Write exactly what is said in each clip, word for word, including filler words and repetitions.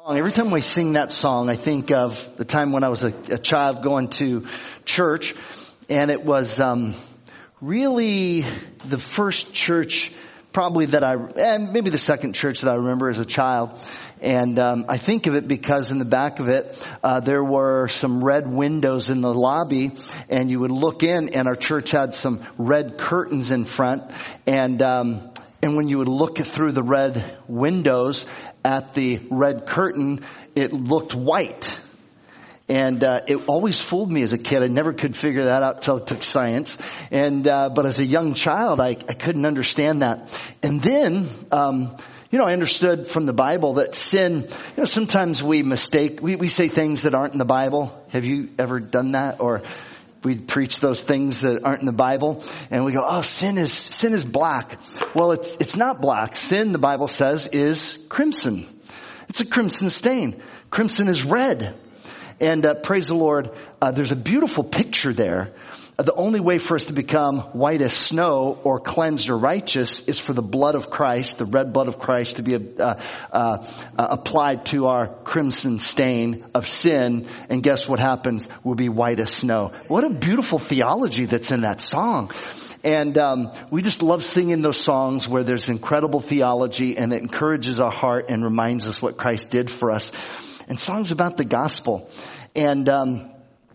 Every time we sing that song, I think of the time when I was a, a child going to church, and it was um, really the first church probably that I, and maybe the second church that I remember as a child. And um, I think of it because in the back of it, uh, there were some red windows in the lobby, and you would look in, and our church had some red curtains in front. And um, and when you would look through the red windows at the red curtain, it looked white. And uh, it always fooled me as a kid. I never could figure that out till I took science. And uh, but as a young child, I, I couldn't understand that. And then, um, you know, I understood from the Bible that sin, you know, sometimes we mistake, we, we say things that aren't in the Bible. Have you ever done that? Or we preach those things that aren't in the Bible, and we go, oh, sin is, sin is black. Well, it's, it's not black. Sin, the Bible says, is crimson. It's a crimson stain. Crimson is red. And uh, praise the Lord, uh, there's a beautiful picture there. Uh, the only way for us to become white as snow or cleansed or righteous is for the blood of Christ, the red blood of Christ, to be uh, uh, uh, applied to our crimson stain of sin. And guess what happens? We'll be white as snow. What a beautiful theology that's in that song. And um, we just love singing those songs where there's incredible theology, and it encourages our heart and reminds us what Christ did for us. And songs about the gospel. And um,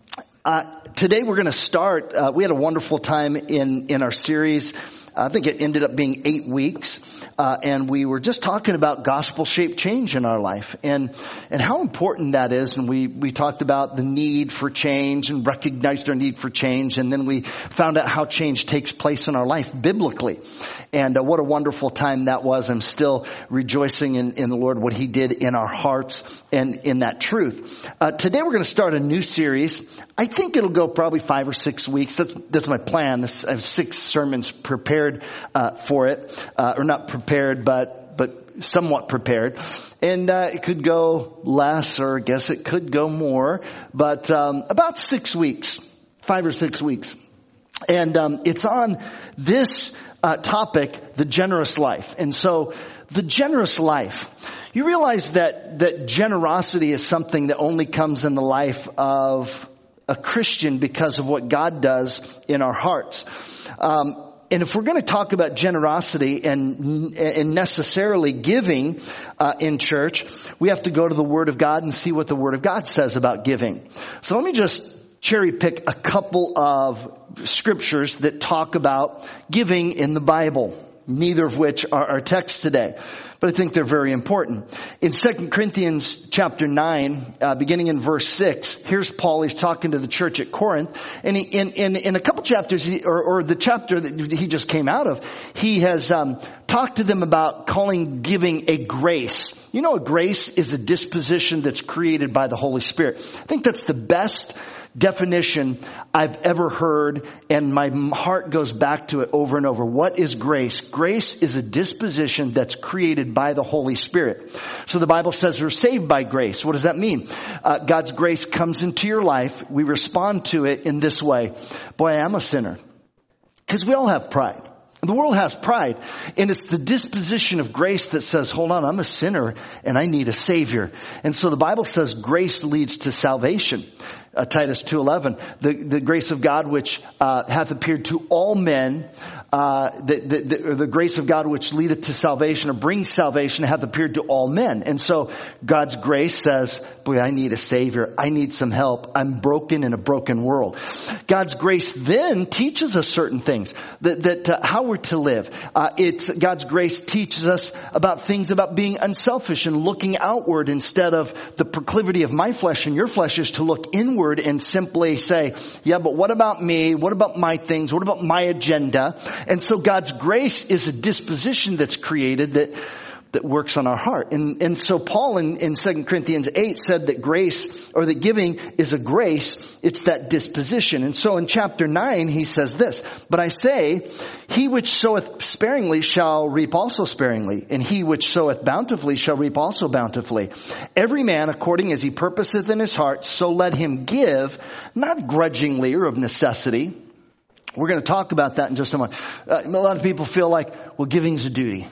uh, today we're going to start. Uh, we had a wonderful time in, in our series. I think it ended up being eight weeks. Uh, and we were just talking about gospel-shaped change in our life and, and how important that is. And we, we talked about the need for change and recognized our need for change. And then we found out how change takes place in our life biblically. And uh, what a wonderful time that was. I'm still rejoicing in, in the Lord, what He did in our hearts and in that truth. Uh, today we're going to start a new series. I think it'll go probably five or six weeks. That's, that's my plan. This, I have six sermons prepared uh, for it, uh, or not prepared, but but somewhat prepared. And uh, it could go less, or I guess it could go more, but um, about six weeks, five or six weeks. And um, it's on this uh, topic, the generous life. And so the generous life, you realize that that generosity is something that only comes in the life of a Christian because of what God does in our hearts. Um, And if we're going to talk about generosity and, and necessarily giving uh, in church, we have to go to the Word of God and see what the Word of God says about giving. So let me just cherry pick a couple of scriptures that talk about giving in the Bible, neither of which are our text today. But I think they're very important. In Second Corinthians chapter nine, uh, beginning in verse six, here's Paul. He's talking to the church at Corinth. And he, in, in, in a couple chapters, he, or, or the chapter that he just came out of, he has um, talked to them about calling giving a grace. You know, a grace is a disposition that's created by the Holy Spirit. I think that's the best definition I've ever heard, and my heart goes back to it over and over. What is grace? Grace is a disposition that's created by the Holy Spirit. So the Bible says we're saved by grace. What does that mean? Uh, God's grace comes into your life. We respond to it in this way. Boy, I am a sinner. Because we all have pride. The world has pride, and it's the disposition of grace that says, hold on, I'm a sinner and I need a Savior. And so the Bible says grace leads to salvation. Uh, Titus two eleven, the, the grace of God which uh, hath appeared to all men, uh, the, the, the, the grace of God which leadeth to salvation or brings salvation hath appeared to all men. And so God's grace says, boy, I need a Savior. I need some help. I'm broken in a broken world. God's grace then teaches us certain things that, that uh, how we're to live. Uh, it's God's grace teaches us about things about being unselfish and looking outward instead of the proclivity of my flesh and your flesh is to look inward and simply say, yeah, but what about me? What about my things? What about my agenda? And so God's grace is a disposition that's created that that works on our heart. And, and so Paul in, in Second Corinthians eight said that grace, or that giving is a grace. It's that disposition. And so in chapter nine, he says this, but I say, he which soweth sparingly shall reap also sparingly, and he which soweth bountifully shall reap also bountifully. Every man according as he purposeth in his heart, so let him give, not grudgingly or of necessity. We're going to talk about that in just a moment. Uh, a lot of people feel like, well, giving's a duty.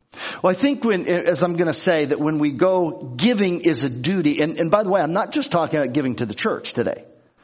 Well, I think when, as I'm going to say, that when we go, giving is a duty. And, and by the way, I'm not just talking about giving to the church today.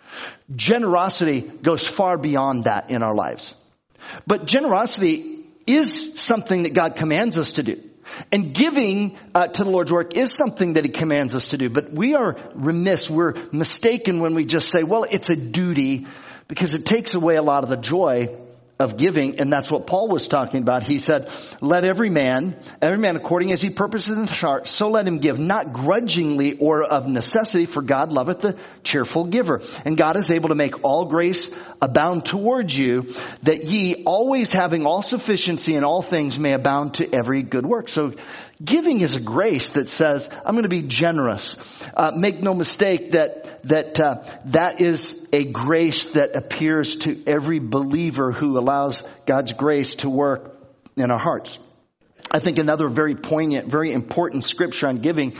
Generosity goes far beyond that in our lives. But generosity is something that God commands us to do. And giving uh, to the Lord's work is something that He commands us to do. But we are remiss, we're mistaken when we just say, well, it's a duty, because it takes away a lot of the joy of giving. And that's what Paul was talking about. He said, let every man, every man according as he purposes in his heart, so let him give, not grudgingly or of necessity, for God loveth the cheerful giver. And God is able to make all grace abound towards you, that ye, always having all sufficiency in all things, may abound to every good work. So giving is a grace that says, I'm going to be generous. Uh, make no mistake that that uh, that is a grace that appears to every believer who allows God's grace to work in our hearts. I think another very poignant, very important scripture on giving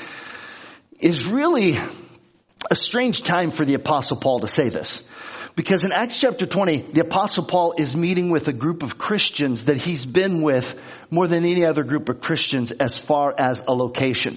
is really a strange time for the Apostle Paul to say this. Because in Acts chapter twenty, the Apostle Paul is meeting with a group of Christians that he's been with more than any other group of Christians as far as a location.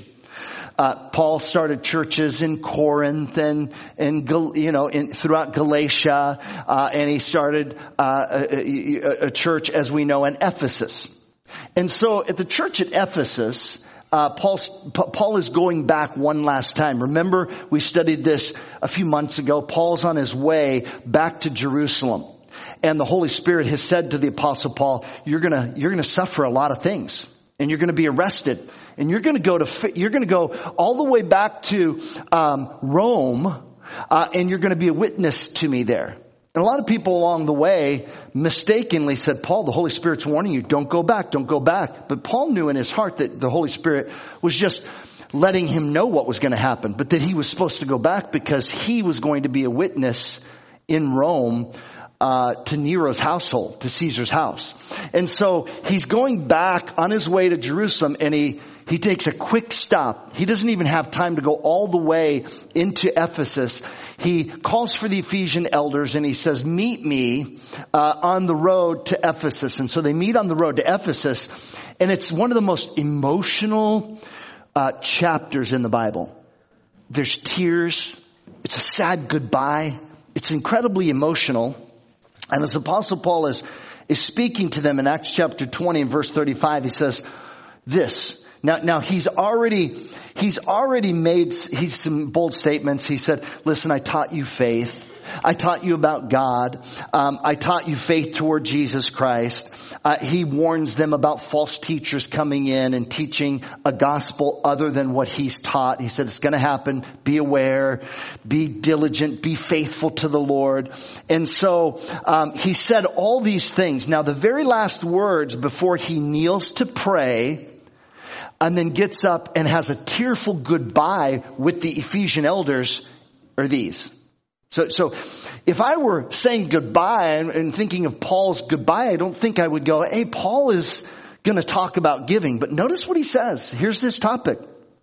Uh, Paul started churches in Corinth and, and you know, in, throughout Galatia, uh, and he started uh, a, a, a church, as we know, in Ephesus. And so at the church at Ephesus, Uh, Paul, Paul is going back one last time. Remember, we studied this a few months ago. Paul's on his way back to Jerusalem. And the Holy Spirit has said to the Apostle Paul, you're gonna, you're gonna suffer a lot of things. And you're gonna be arrested. And you're gonna go to, you're gonna go all the way back to, um, Rome. Uh, and you're gonna be a witness to me there. And a lot of people along the way mistakenly said, Paul, the Holy Spirit's warning you, don't go back, don't go back. But Paul knew in his heart that the Holy Spirit was just letting him know what was going to happen, but that he was supposed to go back because he was going to be a witness in Rome uh to Nero's household, to Caesar's house. And so he's going back on his way to Jerusalem, and he he takes a quick stop. He doesn't even have time to go all the way into Ephesus. He calls for the Ephesian elders and he says, meet me uh on the road to Ephesus. And so they meet on the road to Ephesus, and it's one of the most emotional uh chapters in the Bible. There's tears. It's a sad goodbye. It's incredibly emotional. And as Apostle Paul is, is speaking to them in Acts chapter twenty and verse thirty-five, he says this. Now, now he's already, he's already made, he's some bold statements. He said, listen, I taught you faith. I taught you about God. Um, I taught you faith toward Jesus Christ. Uh, he warns them about false teachers coming in and teaching a gospel other than what he's taught. He said, it's going to happen. Be aware, be diligent, be faithful to the Lord. And so, um, he said all these things. Now, the very last words before he kneels to pray and then gets up and has a tearful goodbye with the Ephesian elders are these. So, so if I were saying goodbye and, and thinking of Paul's goodbye, I don't think I would go, hey, Paul is going to talk about giving. But notice what he says. Here's this topic.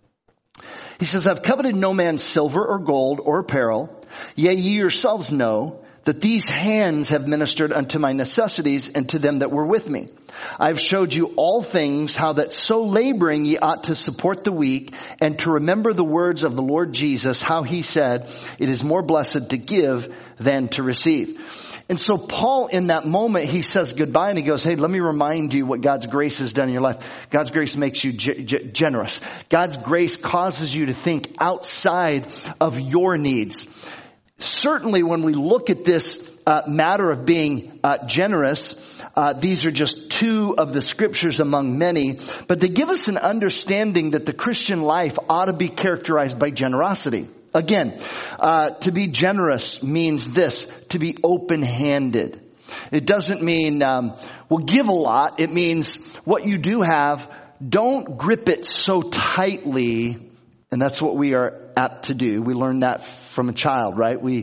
He says, I've coveted no man's silver or gold or apparel. Yea, ye yourselves know that these hands have ministered unto my necessities and to them that were with me. I've showed you all things, how that so laboring ye ought to support the weak, and to remember the words of the Lord Jesus, how he said, it is more blessed to give than to receive. And so Paul, in that moment, he says goodbye and he goes, hey, let me remind you what God's grace has done in your life. God's grace makes you g- g- generous. God's grace causes you to think outside of your needs. Certainly when we look at this uh, matter of being uh, generous, uh, these are just two of the scriptures among many, but they give us an understanding that the Christian life ought to be characterized by generosity. Again, uh, to be generous means this, to be open-handed. It doesn't mean, um, well, give a lot. It means what you do have, don't grip it so tightly. And that's what we are apt to do. We learn that from a child, right? We,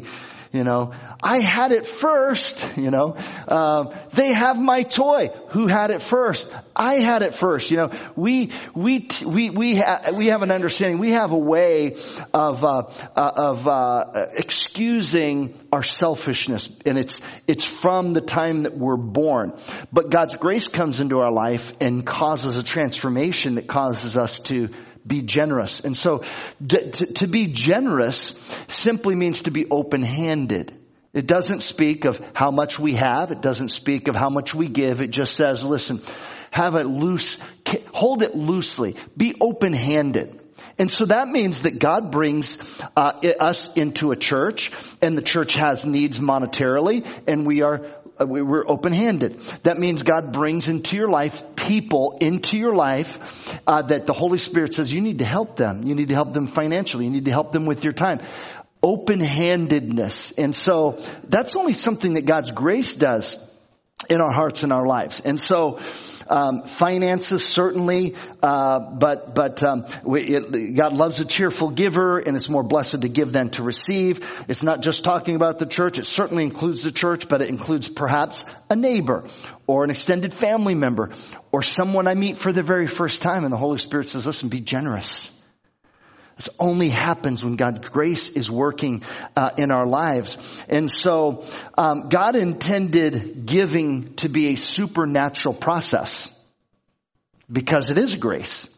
You know, I had it first, you know, uh, they have my toy. Who had it first? I had it first. You know, we, we, we, we, ha- we have an understanding. We have a way of, uh, uh, of, uh, excusing our selfishness. And it's, it's from the time that we're born. But God's grace comes into our life and causes a transformation that causes us to be generous. And so d- to, to be generous simply means to be open-handed. It doesn't speak of how much we have. It doesn't speak of how much we give. It just says, listen, have it loose, hold it loosely, be open-handed. And so that means that God brings uh, us into a church, and the church has needs monetarily, and we are we're open-handed. That means God brings into your life people into your life uh, that the Holy Spirit says you need to help them. You need to help them financially. You need to help them with your time. Open-handedness. And so that's only something that God's grace does in our hearts and our lives. And so Um, finances certainly, uh, but, but, um, we, it, God loves a cheerful giver, and it's more blessed to give than to receive. It's not just talking about the church. It certainly includes the church, but it includes perhaps a neighbor or an extended family member or someone I meet for the very first time. And the Holy Spirit says, listen, be generous. This only happens when God's grace is working uh, in our lives. And so um, God intended giving to be a supernatural process because it is a grace.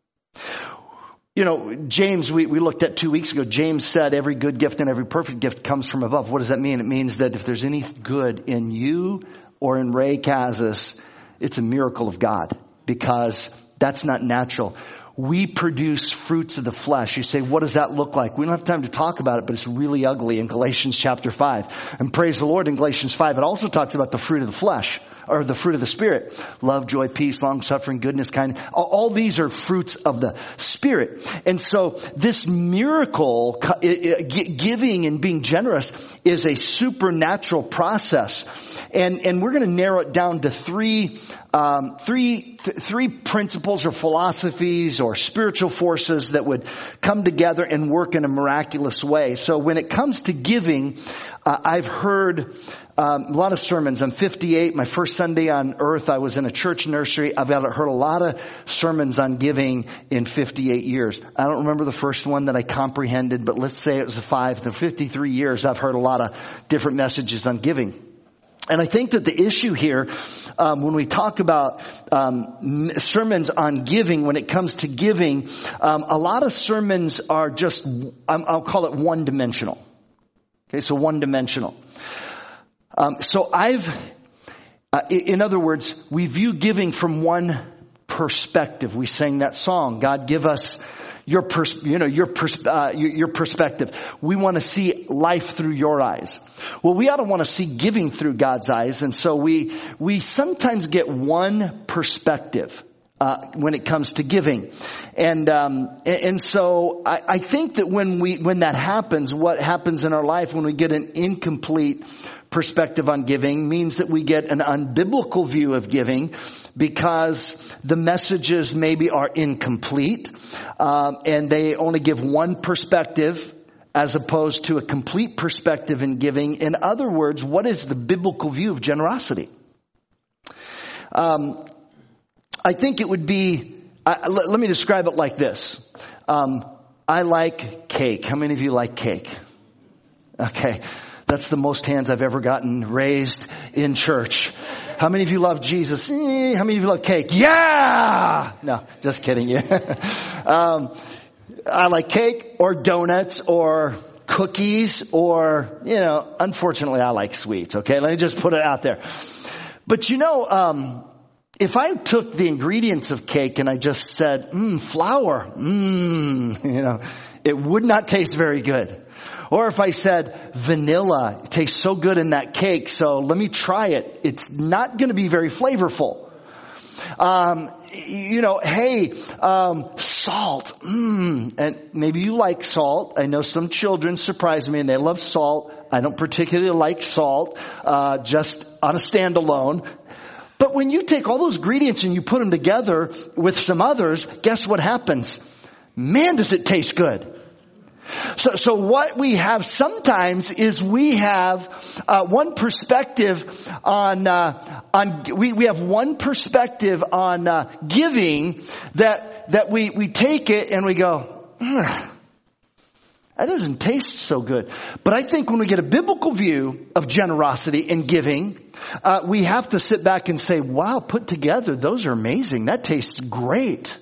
You know, James, we, we looked at two weeks ago, James said every good gift and every perfect gift comes from above. What does that mean? It means that if there's any good in you or in Ray Kazis, it's a miracle of God because that's not natural. We produce fruits of the flesh. You say, what does that look like? We don't have time to talk about it, but it's really ugly in Galatians chapter five. And praise the Lord, in Galatians five, it also talks about the fruit of the flesh, or the fruit of the Spirit. Love, joy, peace, long-suffering, goodness, kindness. All, all these are fruits of the Spirit. And so this miracle, giving and being generous, is a supernatural process. And, and we're going to narrow it down to three, um, three, th- three principles or philosophies or spiritual forces that would come together and work in a miraculous way. So when it comes to giving, uh, I've heard um, a lot of sermons. I'm fifty-eight. My first Sunday on earth, I was in a church nursery. I've heard a lot of sermons on giving in fifty-eight years. I don't remember the first one that I comprehended, but let's say it was a five. In fifty-three years, I've heard a lot of different messages on giving. And I think that the issue here, um, when we talk about um, sermons on giving, when it comes to giving, um, a lot of sermons are just, um, I'll call it one-dimensional. Okay, so one-dimensional. Um, so I've, uh, in other words, we view giving from one perspective. We sang that song, God give us your, pers- you know, your, pers- uh, your, your perspective. We want to see life through your eyes. Well, we ought to want to see giving through God's eyes. And so we, we sometimes get one perspective, uh, when it comes to giving. And, um, and, and so I, I think that when we, when that happens, what happens in our life when we get an incomplete perspective on giving means that we get an unbiblical view of giving because the messages maybe are incomplete, um, and they only give one perspective as opposed to a complete perspective in giving. In other words, what is the biblical view of generosity? Um, I think it would be, I, let, let me describe it like this. Um, I like cake. How many of you like cake? Okay. That's the most hands I've ever gotten raised in church. How many of you love Jesus? Eh, how many of you love cake? Yeah! No, just kidding you. um, I like cake or donuts or cookies or, you know, unfortunately I like sweets. Okay, let me just put it out there. But you know, um, if I took the ingredients of cake and I just said, mmm, flour, mmm, you know, it would not taste very good. Or if I said vanilla, it tastes so good in that cake, so let me try it. It's not going to be very flavorful. Um, you know, hey, um, salt, mmm, and maybe you like salt. I know some children surprise me and they love salt. I don't particularly like salt, uh, just on a standalone. But when you take all those ingredients and you put them together with some others, guess what happens? Man, does it taste good. So, so what we have sometimes is we have uh, one perspective on uh, on we we have one perspective on uh, giving that that we we take it and we go, mm, that doesn't taste so good. But I think when we get a biblical view of generosity and giving, uh, we have to sit back and say, wow, put together, those are amazing. That tastes great.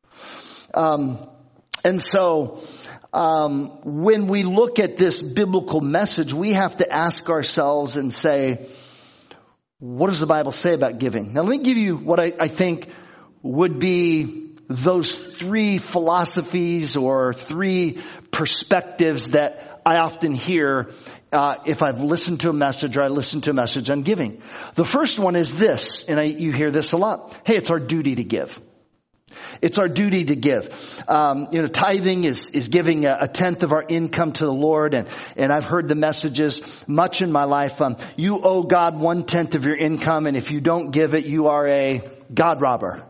Um, and so, um, when we look at this biblical message, we have to ask ourselves and say, what does the Bible say about giving? Now, let me give you what I, I think would be those three philosophies or three perspectives that I often hear uh, if I've listened to a message or I listen to a message on giving. The first one is this, and I, you hear this a lot. Hey, it's our duty to give. It's our duty to give. Um, you know, tithing is, is giving a, a tenth of our income to the Lord. And, and I've heard the messages much in my life. Um, you owe God one tenth of your income. And if you don't give it, you are a God robber.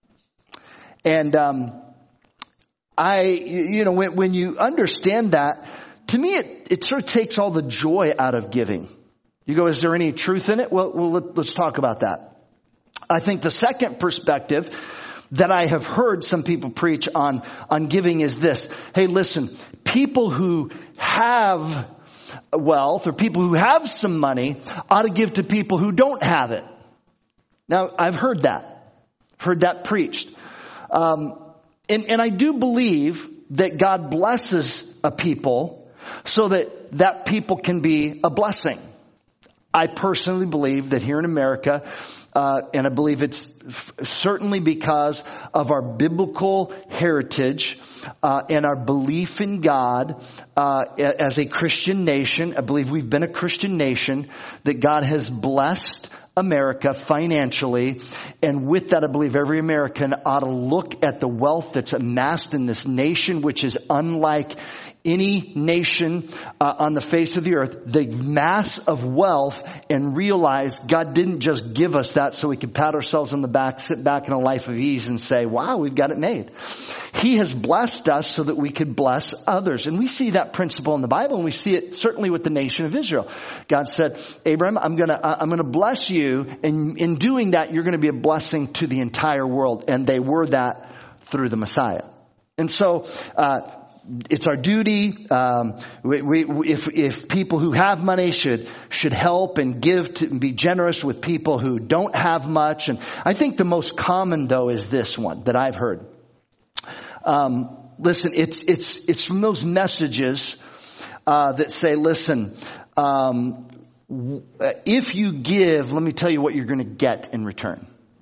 And, um, I, you know, when, when you understand that, to me, it, it sort of takes all the joy out of giving. You go, is there any truth in it? Well, well let, let's talk about that. I think the second perspective that I have heard some people preach on, on giving is this. Hey, listen, people who have wealth or people who have some money ought to give to people who don't have it. Now, I've heard that. Heard that preached. Um, and, and I do believe that God blesses a people so that that people can be a blessing. I personally believe that here in America, Uh, and I believe it's f- certainly because of our biblical heritage uh, and our belief in God uh, as a Christian nation. I believe we've been a Christian nation, that God has blessed America financially. And with that, I believe every American ought to look at the wealth that's amassed in this nation, which is unlike any nation uh, on the face of the earth, the mass of wealth, and realize God didn't just give us that so we could pat ourselves on the back, sit back in a life of ease and say, wow, we've got it made. He has blessed us so that we could bless others. And we see that principle in the Bible, and we see it certainly with the nation of Israel. God said, Abraham, I'm going to, I'm going to bless you. And in doing that, you're going to be a blessing to the entire world. And they were that through the Messiah. And so, uh, it's our duty. Um, we, we, if, if people who have money should should help and give to and be generous with people who don't have much. And I think the most common, though, is this one that I've heard. Um, listen, it's it's it's from those messages uh, that say, listen, um, if you give, let me tell you what you're going to get in return.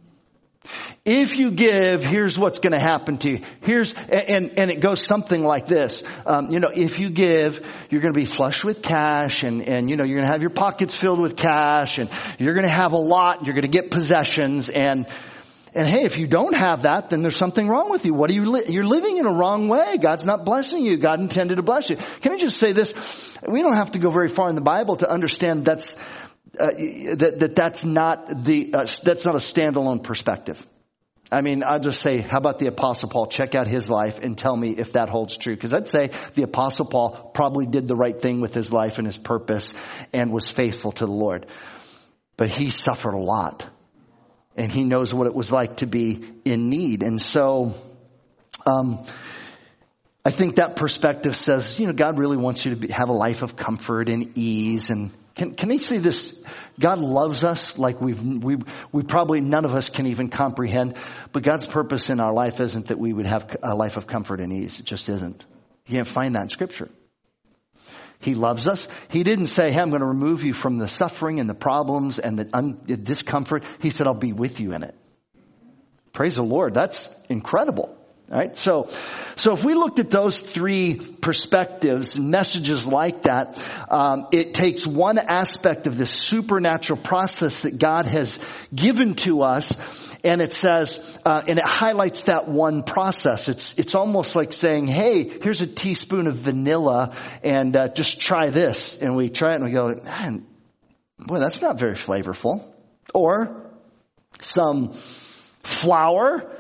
If you give, here's what's going to happen to you. Here's, and, and it goes something like this. Um, you know, if you give, you're going to be flush with cash, and, and, you know, you're going to have your pockets filled with cash, and you're going to have a lot, and you're going to get possessions. And, and hey, if you don't have that, then there's something wrong with you. What are you, li- you're living in a wrong way. God's not blessing you. God intended to bless you. Can I just say this? We don't have to go very far in the Bible to understand that's, uh, that, that that's not the, uh, that's not a standalone perspective. I mean, I'll just say, how about the Apostle Paul? Check out his life and tell me if that holds true. Because I'd say the Apostle Paul probably did the right thing with his life and his purpose and was faithful to the Lord. But he suffered a lot. And he knows what it was like to be in need. And so, um, I think that perspective says, you know, God really wants you to be, have a life of comfort and ease. And can, can I say this? God loves us like we've, we, we probably none of us can even comprehend. But God's purpose in our life isn't that we would have a life of comfort and ease. It just isn't. You can't find that in Scripture. He loves us. He didn't say, hey, I'm going to remove you from the suffering and the problems and the, un, the discomfort. He said, I'll be with you in it. Praise the Lord. That's incredible. All right. So, so if we looked at those three perspectives, messages like that, um, it takes one aspect of this supernatural process that God has given to us, and it says, uh, and it highlights that one process. It's, it's almost like saying, hey, here's a teaspoon of vanilla, and uh, just try this. And we try it, and we go, man, boy, that's not very flavorful. Or some flour.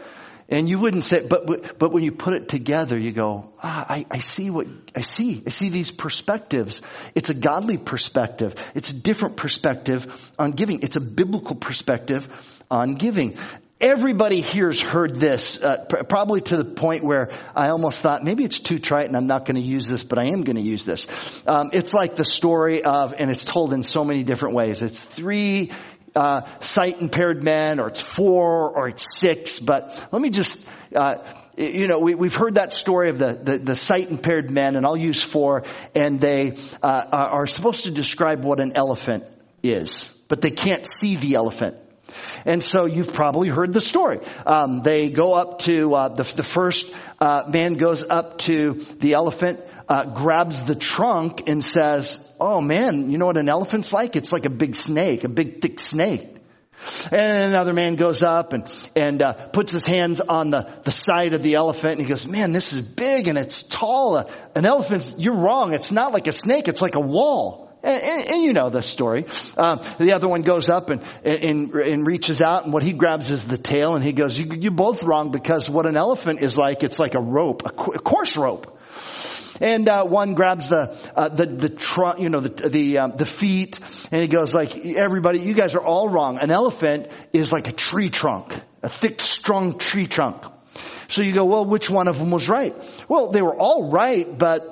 And you wouldn't say, but but when you put it together, you go, ah, I, I see what, I see. I see these perspectives. It's a godly perspective. It's a different perspective on giving. It's a biblical perspective on giving. Everybody here's heard this, uh, pr- probably to the point where I almost thought, maybe it's too trite and I'm not going to use this, but I am going to use this. Um, it's like the story of, and it's told in so many different ways. It's three Uh, sight impaired men, or it's four, or it's six. But let me just, uh, you know, we, we've heard that story of the, the, the sight impaired men, and I'll use four, and they uh, are supposed to describe what an elephant is, but they can't see the elephant. And so you've probably heard the story. Um, they go up to, uh, the, the first uh, man goes up to the elephant, Uh, grabs the trunk and says, oh man, you know what an elephant's like? It's like a big snake, a big thick snake. And another man goes up and, and, uh, puts his hands on the, the side of the elephant and he goes, man, this is big and it's tall. Uh, an elephant's, you're wrong. It's not like a snake. It's like a wall. And, and, and you know the story. Um, the other one goes up and, and, and reaches out, and what he grabs is the tail, and he goes, you, you're both wrong, because what an elephant is like, it's like a rope, a, a coarse rope. And uh, one grabs the uh, the the trunk, you know, the the um, the feet, and he goes like, everybody, you guys are all wrong. An elephant is like a tree trunk, a thick, strong tree trunk. So you go, well, which one of them was right? Well, they were all right, but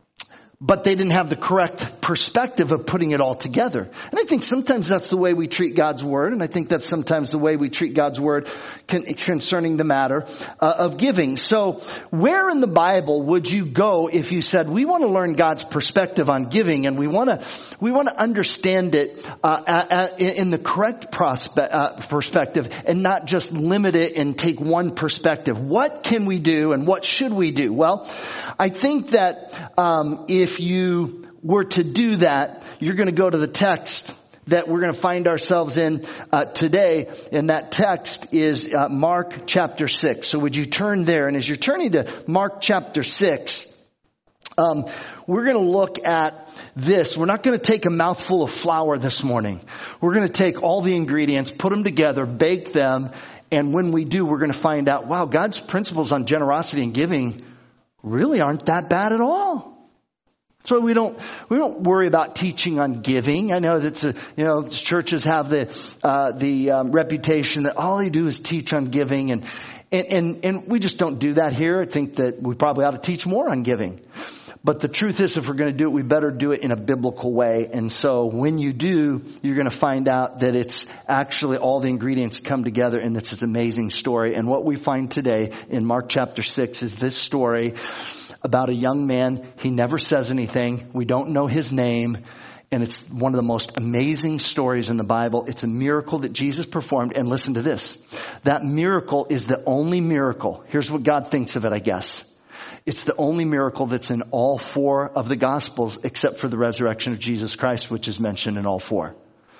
but they didn't have the correct perspective of putting it all together. And I think sometimes that's the way we treat God's Word, and I think that's sometimes the way we treat God's Word con- concerning the matter uh, of giving. So where in the Bible would you go if you said, we want to learn God's perspective on giving, and we want to we want to understand it uh, at, at, in the correct prospe- uh, perspective, and not just limit it and take one perspective? What can we do, and what should we do? Well, I think that um, if If you were to do that, you're going to go to the text that we're going to find ourselves in uh, today. And that text is uh, Mark chapter six. So would you turn there? And as you're turning to Mark chapter six, um, we're going to look at this. We're not going to take a mouthful of flour this morning. We're going to take all the ingredients, put them together, bake them. And when we do, we're going to find out, wow, God's principles on generosity and giving really aren't that bad at all. So we don't we don't worry about teaching on giving. I know that's a, you know, churches have the uh, the um, reputation that all they do is teach on giving, and, and and and we just don't do that here. I think that we probably ought to teach more on giving. But the truth is, if we're going to do it, we better do it in a biblical way. And so when you do, you're going to find out that it's actually all the ingredients come together, and it's an amazing story. And what we find today in Mark chapter six is this story about a young man. He never says anything. We don't know his name. And it's one of the most amazing stories in the Bible. It's a miracle that Jesus performed. And listen to this. That miracle is the only miracle. Here's what God thinks of it, I guess. It's the only miracle that's in all four of the Gospels, except for the resurrection of Jesus Christ, which is mentioned in all four.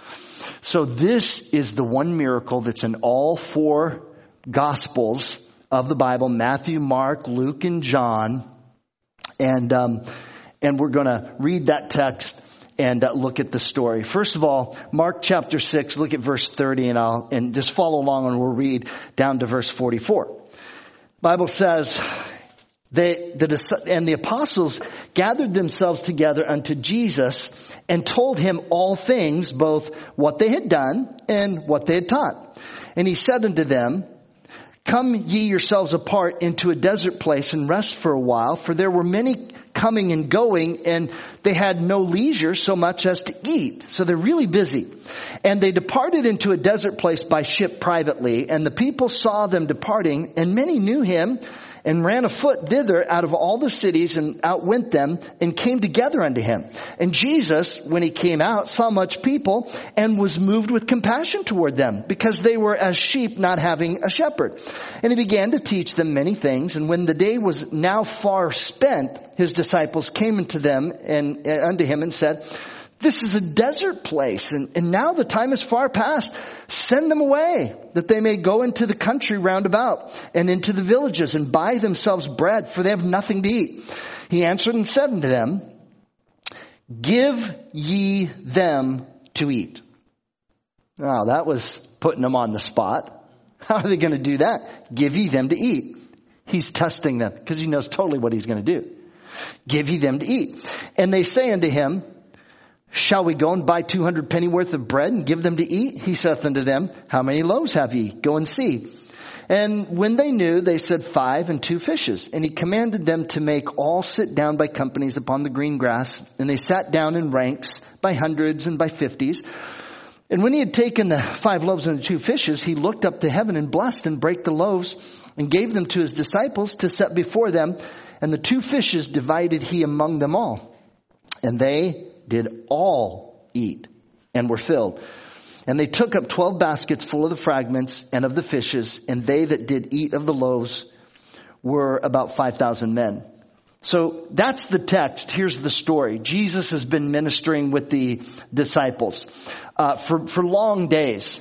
So this is the one miracle that's in all four Gospels of the Bible: Matthew, Mark, Luke, and John. And um, and we're going to read that text and uh, look at the story. First of all, Mark chapter six, look at verse thirty, and I'll and just follow along, and we'll read down to verse forty-four. Bible says, they the and the apostles gathered themselves together unto Jesus and told him all things, both what they had done and what they had taught. And he said unto them, come ye yourselves apart into a desert place and rest for a while, for there were many coming and going, and they had no leisure so much as to eat. So they're really busy. And they departed into a desert place by ship privately, and the people saw them departing, and many knew him, and ran afoot thither out of all the cities, and outwent them, and came together unto him. And Jesus, when he came out, saw much people, and was moved with compassion toward them, because they were as sheep not having a shepherd. And he began to teach them many things. And when the day was now far spent, his disciples came unto them and uh, unto him and said, this is a desert place, and, and now the time is far past. Send them away, that they may go into the country round about, and into the villages, and buy themselves bread, for they have nothing to eat. He answered and said unto them, give ye them to eat. Now, that was putting them on the spot. How are they going to do that? Give ye them to eat. He's testing them because he knows totally what he's going to do. Give ye them to eat. And they say unto him, shall we go and buy two hundred pennyworth of bread and give them to eat? He saith unto them, how many loaves have ye? Go and see. And when they knew, they said, five and two fishes. And he commanded them to make all sit down by companies upon the green grass. And they sat down in ranks by hundreds and by fifties. And when he had taken the five loaves and the two fishes, he looked up to heaven and blessed and brake the loaves and gave them to his disciples to set before them. And the two fishes divided he among them all. And they did all eat and were filled. And they took up twelve baskets full of the fragments and of the fishes. And they that did eat of the loaves were about five thousand men. So that's the text. Here's the story. Jesus has been ministering with the disciples uh, for, for long days.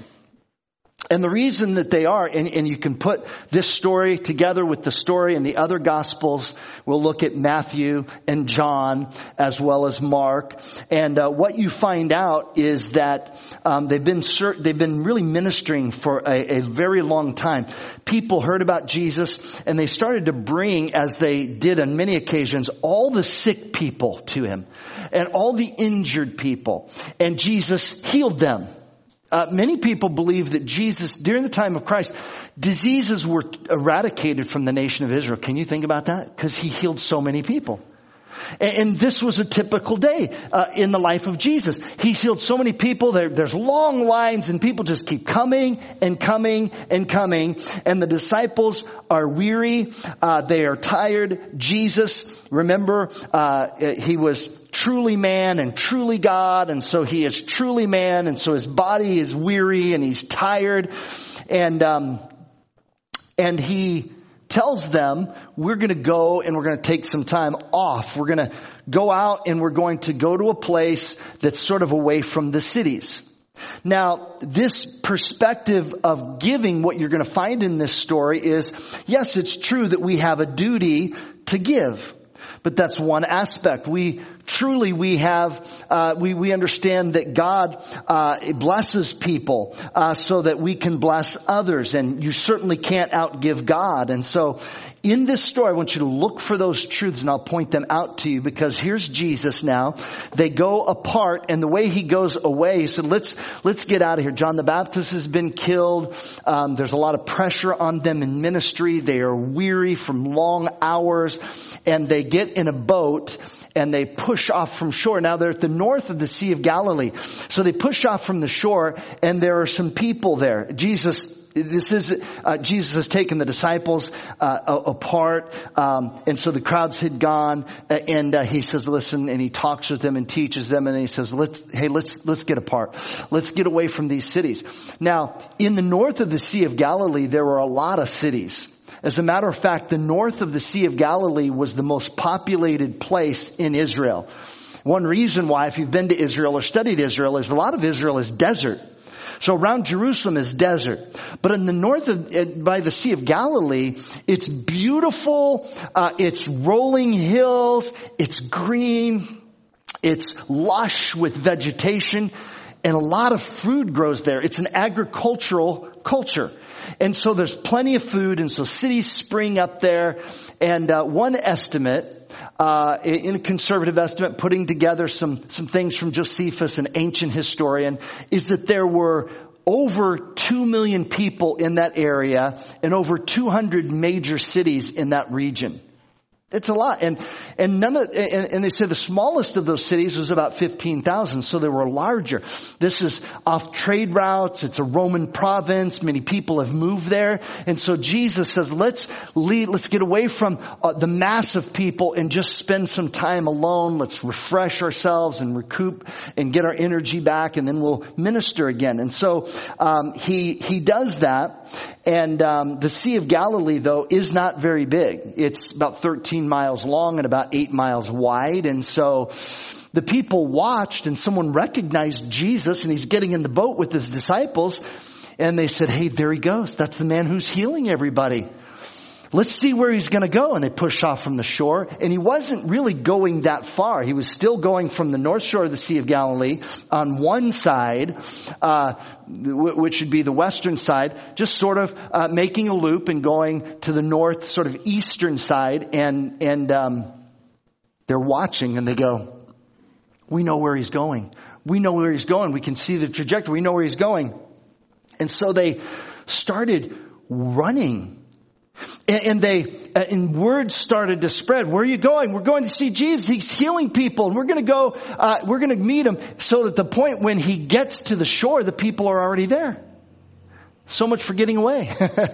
And the reason that they are, and, and you can put this story together with the story in the other Gospels. We'll look at Matthew and John as well as Mark. And uh, what you find out is that um, they've been they've been really ministering for a, a very long time. People heard about Jesus, and they started to bring, as they did on many occasions, all the sick people to him and all the injured people. And Jesus healed them. Uh, many people believe that Jesus, during the time of Christ, diseases were eradicated from the nation of Israel. Can you think about that? Because he healed so many people. And, and this was a typical day uh, in the life of Jesus. He's healed so many people. There, there's long lines and people just keep coming and coming and coming. And the disciples are weary. Uh, they are tired. Jesus, remember, uh, he was truly man and truly God. And so he is truly man. And so his body is weary and he's tired. And, um, and he tells them, we're going to go and we're going to take some time off. We're going to go out and we're going to go to a place that's sort of away from the cities. Now, this perspective of giving, what you're going to find in this story is, yes, it's true that we have a duty to give. But that's one aspect. We truly, we have, uh, we, we understand that God, uh, blesses people, uh, so that we can bless others. And you certainly can't outgive God. And so in this story, I want you to look for those truths and I'll point them out to you, because here's Jesus now. They go apart, and the way he goes away, he said, let's, let's get out of here. John the Baptist has been killed. Um, there's a lot of pressure on them in ministry. They are weary from long hours, and they get in a boat and they push off from shore. Now they're at the north of the Sea of Galilee. So they push off from the shore, and there are some people there. Jesus This is, uh, Jesus has taken the disciples, uh, apart. Um, and so the crowds had gone, uh, and, uh, he says, listen, and he talks with them and teaches them. And he says, let's, hey, let's, let's get apart. Let's get away from these cities. Now, in the north of the Sea of Galilee, there were a lot of cities. As a matter of fact, the north of the Sea of Galilee was the most populated place in Israel. One reason why, if you've been to Israel or studied Israel, is a lot of Israel is desert. So around Jerusalem is desert. But in the north of, by the Sea of Galilee, it's beautiful. Uh, it's rolling hills. It's green. It's lush with vegetation. And a lot of food grows there. It's an agricultural culture. And so there's plenty of food. And so cities spring up there. And uh, one estimate, Uh, in a conservative estimate, putting together some, some things from Josephus, an ancient historian, is that there were over two million people in that area and over two hundred major cities in that region. It's a lot. And, and none of, and, and they say the smallest of those cities was about fifteen thousand. So they were larger. This is off trade routes. It's a Roman province. Many people have moved there. And so Jesus says, let's lead, let's get away from uh, the mass of people and just spend some time alone. Let's refresh ourselves and recoup and get our energy back, and then we'll minister again. And so, um, he, he does that. And, um, the Sea of Galilee, though, is not very big. It's about thirteen miles long and about eight miles wide. And so the people watched, and someone recognized Jesus, and he's getting in the boat with his disciples. And they said, hey, there he goes. That's the man who's healing everybody. let's see where he's going to go. And they pushed off from the shore. And he wasn't really going that far. He was still going from the north shore of the Sea of Galilee on one side, uh, which would be the western side, just sort of uh, making a loop and going to the north sort of eastern side. And, and um, they're watching and they go, we know where he's going. We know where he's going. We can see the trajectory. We know where he's going. And so they started running. And they, and word started to spread. Where are you going? We're going to see Jesus. He's healing people. And we're going to go, uh, we're going to meet him. So that the point when he gets to the shore, the people are already there. So much for getting away.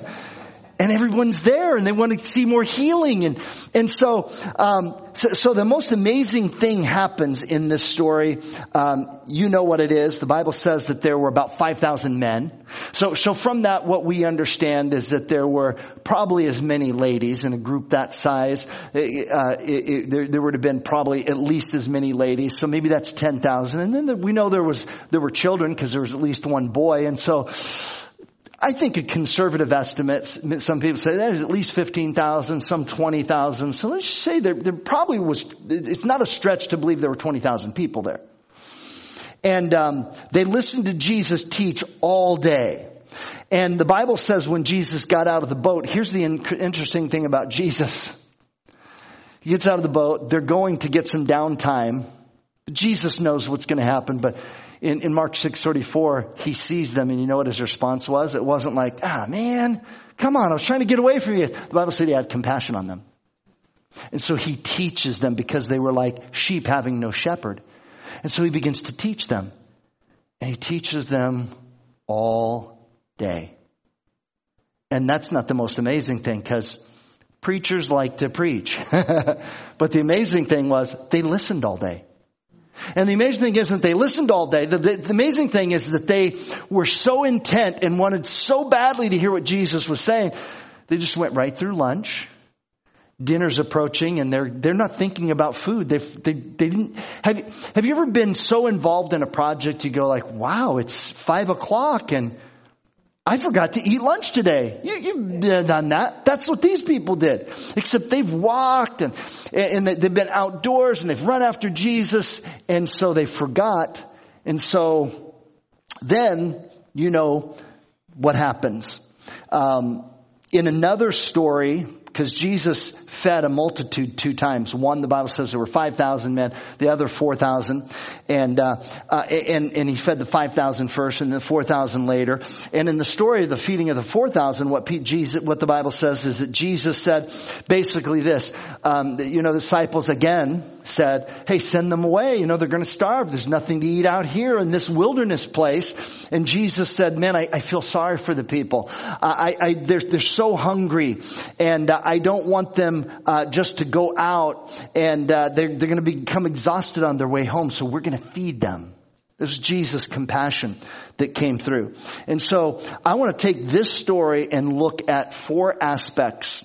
And everyone's there and they want to see more healing. And, and so, um, so, so the most amazing thing happens in this story. Um, you know what it is. The Bible says that there were about five thousand men. So, so from that, what we understand is that there were probably as many ladies in a group that size. Uh, it, it, there, there would have been probably at least as many ladies. So maybe that's ten thousand. And then the, we know there was, there were children because there was at least one boy. And so, I think a conservative estimate, some people say there's at least fifteen thousand, some twenty thousand. So let's say there, there probably was, it's not a stretch to believe there were twenty thousand people there. And um, they listened to Jesus teach all day. And the Bible says when Jesus got out of the boat, here's the in- interesting thing about Jesus. He gets out of the boat, they're going to get some downtime. Jesus knows what's going to happen, but In, in Mark six thirty-four, he sees them, and you know what his response was? It wasn't like, ah, man, come on, I was trying to get away from you. The Bible said he had compassion on them. And so he teaches them because they were like sheep having no shepherd. And so he begins to teach them. And he teaches them all day. And that's not the most amazing thing, because preachers like to preach. But the amazing thing was they listened all day. And the amazing thing isn't they listened all day. The, the, the amazing thing is that they were so intent and wanted so badly to hear what Jesus was saying. They just went right through lunch. Dinner's approaching and they're, they're not thinking about food. They, they, they didn't, have you, have you ever been so involved in a project you go like, wow, it's five o'clock and I forgot to eat lunch today. You, you've done that. That's what these people did. Except they've walked and, and they've been outdoors and they've run after Jesus. And so they forgot. And so then, you know what happens. Um, in another story, because Jesus fed a multitude two times. One, the Bible says there were five thousand men. The other, four thousand. And, uh, uh, and, and he fed the five thousand first and the four thousand later. And in the story of the feeding of the four thousand, what Pete, Jesus, what the Bible says is that Jesus said basically this, um, that, you know, the disciples again said, hey, send them away. You know, they're going to starve. There's nothing to eat out here in this wilderness place. And Jesus said, man, I, I feel sorry for the people. I, I, they're, they're so hungry. And uh, I don't want them uh, just to go out and uh, they're, they're going to become exhausted on their way home. So we're going to feed them. This is Jesus' compassion that came through. And so I want to take this story and look at four aspects.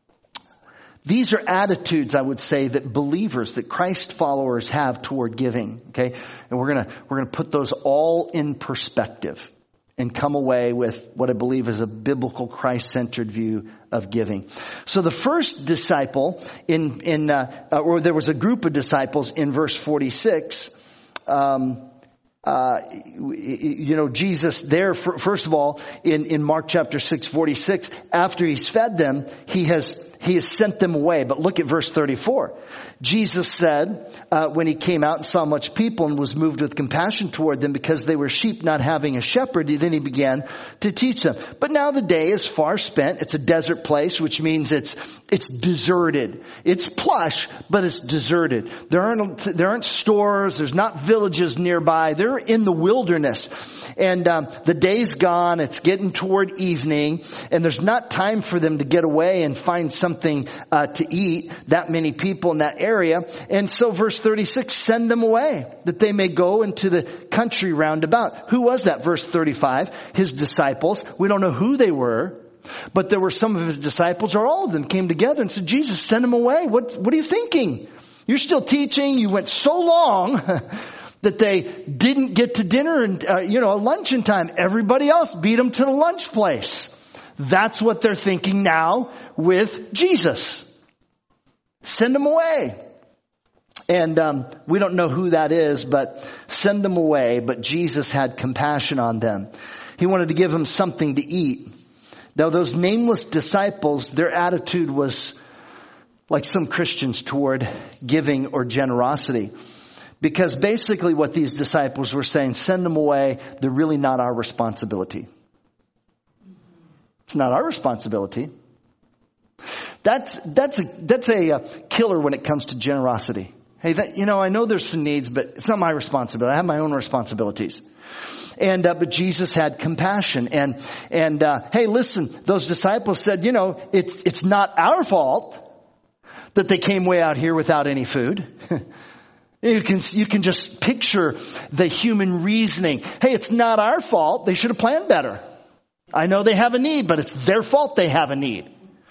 These are attitudes, I would say, that believers, that Christ followers have toward giving. Okay, and we're gonna we're gonna put those all in perspective and come away with what I believe is a biblical Christ-centered view of giving. So the first disciple in in uh, or there was a group of disciples in verse forty-six. Um, Uh, you know, Jesus there, first of all, in, in Mark chapter six, forty-six, after he's fed them, he has, he has sent them away. But look at verse thirty-four. Jesus said, uh, when he came out and saw much people and was moved with compassion toward them because they were sheep not having a shepherd, then he began to teach them. But now the day is far spent. It's a desert place, which means it's, it's deserted. It's plush, but it's deserted. There aren't, there aren't stores. There's not villages nearby. They're in the wilderness. And um, the day's gone. It's getting toward evening. And there's not time for them to get away and find something uh, to eat. That many people in that area. Area. And so verse thirty-six, send them away that they may go into the country round about. Who was that? Verse thirty-five, his disciples. We don't know who they were, but there were some of his disciples, or all of them, came together and said, Jesus, send them away. What, what are you thinking? You're still teaching. You went so long that they didn't get to dinner and, uh, you know, lunch in time. Everybody else beat them to the lunch place. That's what they're thinking now with Jesus. Send them away. And um, we don't know who that is, but send them away. But Jesus had compassion on them. He wanted to give them something to eat. Now, those nameless disciples, their attitude was like some Christians toward giving or generosity. Because basically what these disciples were saying, send them away. They're really not our responsibility. It's not our responsibility. That's, that's a, that's a, a killer when it comes to generosity. Hey, that, you know, I know there's some needs, but it's not my responsibility. I have my own responsibilities. And, uh, but Jesus had compassion and, and, uh, hey, listen, those disciples said, you know, it's, it's not our fault that they came way out here without any food. You can, you can just picture the human reasoning. Hey, it's not our fault. They should have planned better. I know they have a need, but it's their fault they have a need.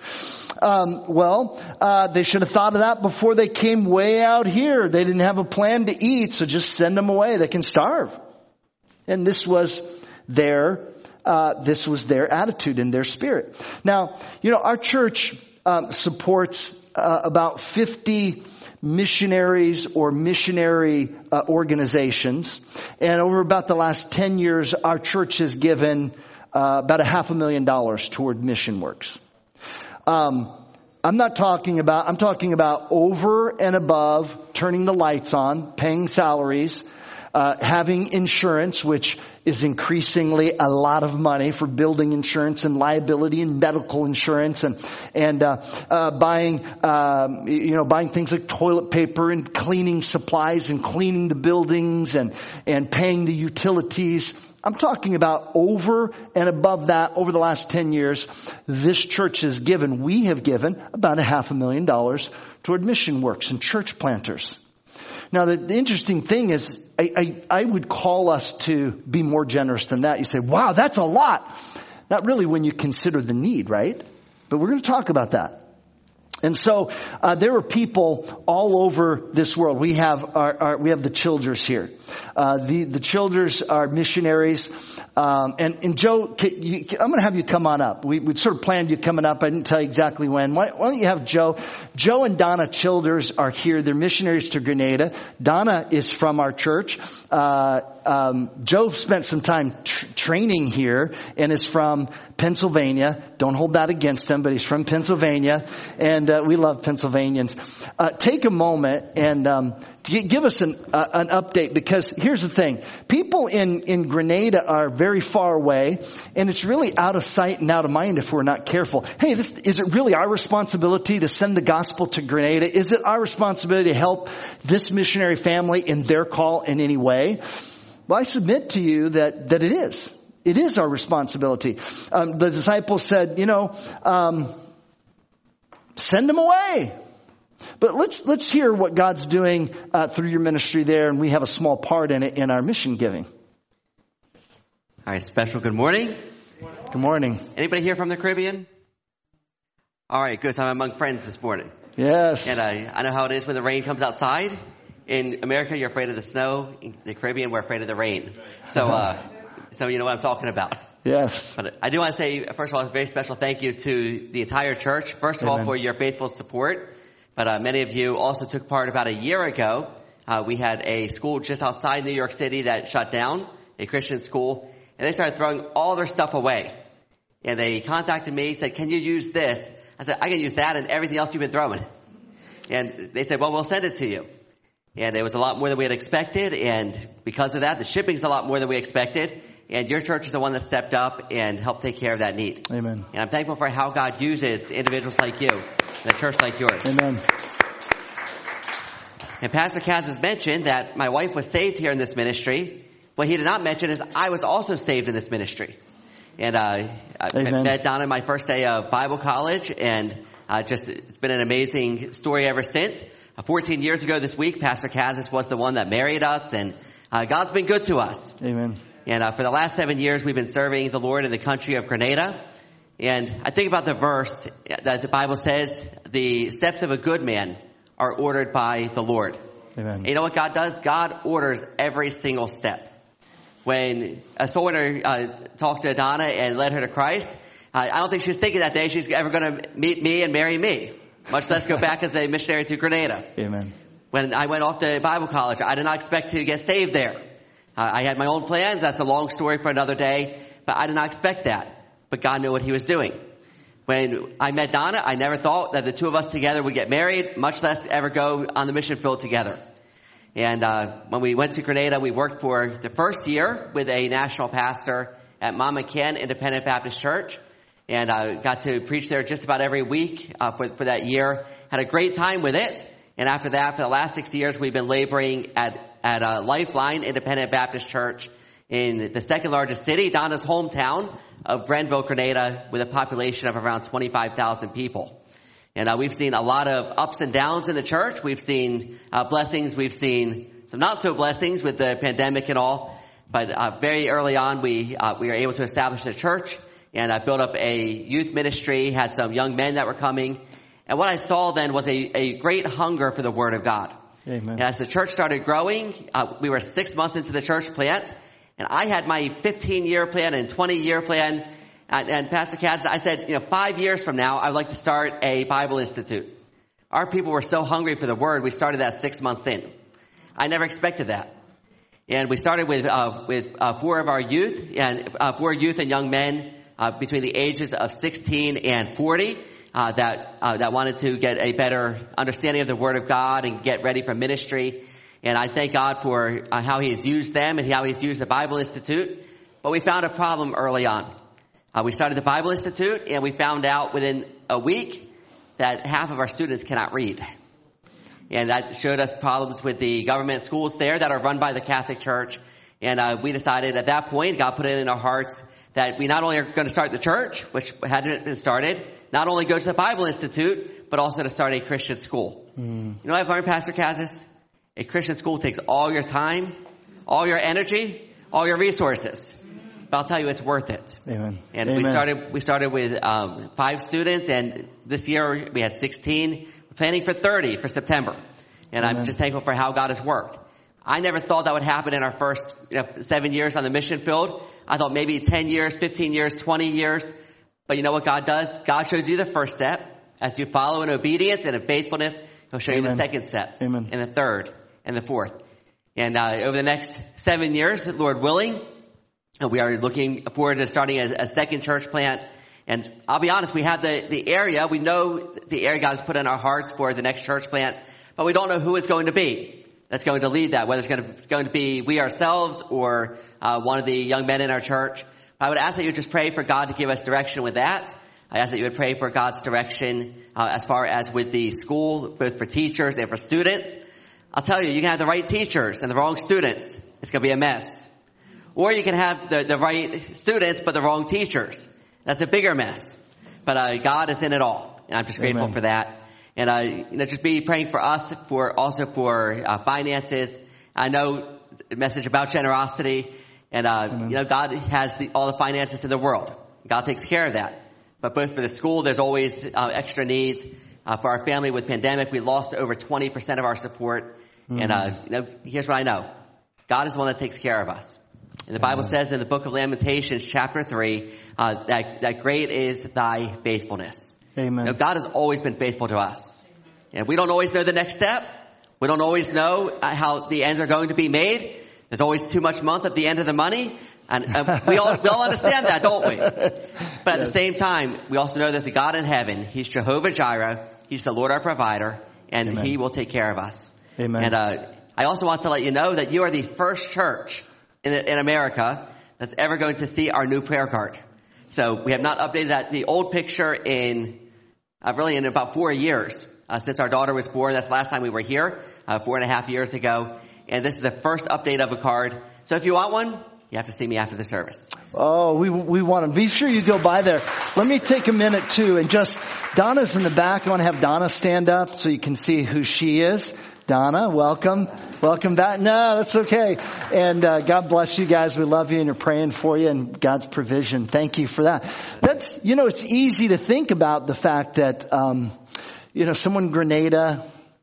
Um, well, uh, they should have thought of that before they came way out here. They didn't have a plan to eat, so just send them away. They can starve. And this was their, uh, this was their attitude and their spirit. Now, you know, our church, um, supports, uh, about fifty missionaries or missionary uh, organizations. And over about the last ten years, our church has given uh, about a half a million dollars toward mission works. Um, I'm not talking about, I'm talking about over and above turning the lights on, paying salaries, uh, having insurance, which is increasingly a lot of money for building insurance and liability and medical insurance and, and, uh, uh, buying, um, you know, buying things like toilet paper and cleaning supplies and cleaning the buildings and, and paying the utilities. I'm talking about over and above that over the last ten years, this church has given, we have given about a half a million dollars toward mission works and church planters. Now, the, the interesting thing is, I, I, I would call us to be more generous than that. You say, wow, that's a lot. Not really when you consider the need, right? But we're going to talk about that. And so, uh, there are people all over this world. We have our, our we have the Childers here. Uh, the, the Childers are missionaries. Um, and, and Joe, can you, I'm going to have you come on up. We, we sort of planned you coming up. I didn't tell you exactly when. Why, why don't you have Joe? Joe and Donna Childers are here. They're missionaries to Grenada. Donna is from our church. Uh, um, Joe spent some time tr- training here and is from Pennsylvania. Don't hold that against him, but he's from Pennsylvania. And uh, we love Pennsylvanians. Uh, take a moment and um, to give us an, uh, an update, because here's the thing. People in, in Grenada are very far away, and it's really out of sight and out of mind if we're not careful. Hey, this, is it really our responsibility to send the gospel to Grenada? Is it our responsibility to help this missionary family in their call in any way? Well, I submit to you that, that it is. It is our responsibility. Um, the disciples said, you know, um, send them away. But let's let's hear what God's doing uh, through your ministry there, and we have a small part in it in our mission giving. All right, special good morning. Good morning. Anybody here from the Caribbean? All right, good. So I'm among friends this morning. Yes. And I, I know how it is when the rain comes outside. In America, you're afraid of the snow. In the Caribbean, we're afraid of the rain. So, uh, so you know what I'm talking about. Yes. But I do want to say, first of all, a very special thank you to the entire church. First of Amen. all, for your faithful support. But uh, many of you also took part about a year ago. Uh, we had a school just outside New York City that shut down, a Christian school, and they started throwing all their stuff away. And they contacted me, said, can you use this? I said, I can use that and everything else you've been throwing. And they said, well, we'll send it to you. And it was a lot more than we had expected, and because of that, the shipping's a lot more than we expected. And your church is the one that stepped up and helped take care of that need. Amen. And I'm thankful for how God uses individuals like you and a church like yours. Amen. And Pastor Kaz has mentioned that my wife was saved here in this ministry. What he did not mention is I was also saved in this ministry. And uh, I Amen. met Donna in my first day of Bible college, and uh, just it's been an amazing story ever since. Uh, fourteen years ago this week, Pastor Kazis was the one that married us, and uh, God's been good to us. Amen. And uh, for the last seven years, we've been serving the Lord in the country of Grenada. And I think about the verse that the Bible says, the steps of a good man are ordered by the Lord. Amen. And you know what God does? God orders every single step. When a soul winner uh, talked to Donna and led her to Christ, I, I don't think she was thinking that day she's ever going to meet me and marry me, much less go back as a missionary to Grenada. Amen. When I went off to Bible college, I did not expect to get saved there. Uh, I had my own plans. That's a long story for another day, but I did not expect that. But God knew what he was doing. When I met Donna, I never thought that the two of us together would get married, much less ever go on the mission field together. And uh, when we went to Grenada, we worked for the first year with a national pastor at Mount McKen Independent Baptist Church. And I uh, got to preach there just about every week uh, for, for that year. Had a great time with it. And after that, for the last six years, we've been laboring at, at uh, Lifeline Independent Baptist Church in the second largest city, Donna's hometown of Grenville, Grenada, with a population of around twenty-five thousand people. And uh, we've seen a lot of ups and downs in the church. We've seen uh, blessings. We've seen some not so blessings with the pandemic and all. But uh, very early on, we uh, we were able to establish a church and uh, built up a youth ministry, had some young men that were coming. And what I saw then was a, a great hunger for the Word of God. Amen. And as the church started growing, uh, we were six months into the church plant. And I had my fifteen-year plan and twenty-year plan. And, and Pastor Katz, I said, you know, five years from now, I would like to start a Bible Institute. Our people were so hungry for the Word, we started that six months in. I never expected that. And we started with uh, with uh, four of our youth, and uh, four youth and young men uh, between the ages of sixteen and forty uh, that uh, that wanted to get a better understanding of the Word of God and get ready for ministry. And I thank God for uh, how He has used them and how He's used the Bible Institute. But we found a problem early on. Uh, we started the Bible Institute, and we found out within a week that half of our students cannot read. And that showed us problems with the government schools there that are run by the Catholic Church. And uh, we decided at that point, God put it in our hearts, that we not only are going to start the church, which hadn't been started, not only go to the Bible Institute, but also to start a Christian school. Mm. You know what I've learned, Pastor Kazis? A Christian school takes all your time, all your energy, all your resources. But I'll tell you, it's worth it. Amen. And Amen. we started, we started with um, five students, and this year we had sixteen. We're planning for thirty for September. And Amen. I'm just thankful for how God has worked. I never thought that would happen in our first you know, seven years on the mission field. I thought maybe ten years, fifteen years, twenty years. But you know what God does? God shows you the first step. As you follow in obedience and in faithfulness, He'll show Amen. You the second step. Amen. And the third. And the fourth. And uh, over the next seven years, Lord willing, we are looking forward to starting a, a second church plant. And I'll be honest, we have the, the area. We know the area God has put in our hearts for the next church plant. But we don't know who it's going to be that's going to lead that, whether it's going to, going to be we ourselves or uh, one of the young men in our church. I would ask that you just pray for God to give us direction with that. I ask that you would pray for God's direction uh, as far as with the school, both for teachers and for students. I'll tell you, you can have the right teachers and the wrong students. It's going to be a mess. Or you can have the, the right students but the wrong teachers. That's a bigger mess. But uh, God is in it all. And I'm just grateful Amen. For that. And uh, you know, just be praying for us, for also for uh, finances. I know the message about generosity. And uh, you know, God has the, all the finances in the world. God takes care of that. But both for the school, there's always uh, extra needs. Uh, for our family with pandemic, we lost over twenty percent of our support. Mm. And, uh, you know, here's what I know. God is the one that takes care of us. And the Bible Amen. Says in the book of Lamentations, chapter three, uh, that, that great is thy faithfulness. Amen. You know, God has always been faithful to us. And we don't always know the next step. We don't always know how the ends are going to be made. There's always too much month at the end of the money. And uh, we all we all understand that, don't we? But at yes. the same time, we also know there's a God in heaven. He's Jehovah Jireh. He's the Lord our provider. And Amen. He will take care of us. Amen. And uh, I also want to let you know that you are the first church in, in America that's ever going to see our new prayer card. So we have not updated that, the old picture in uh, really in about four years uh, since our daughter was born. That's the last time we were here, uh, four and a half years ago. And this is the first update of a card. So if you want one, you have to see me after the service. Oh, we we want to. Be sure you go by there. Let me take a minute too and just, Donna's in the back. I want to have Donna stand up so you can see who she is. Donna, welcome. Welcome back. No, that's okay. And uh, God bless you guys. We love you and are praying for you and God's provision. Thank you for that. That's, you know, it's easy to think about the fact that, um, you know, someone in Grenada,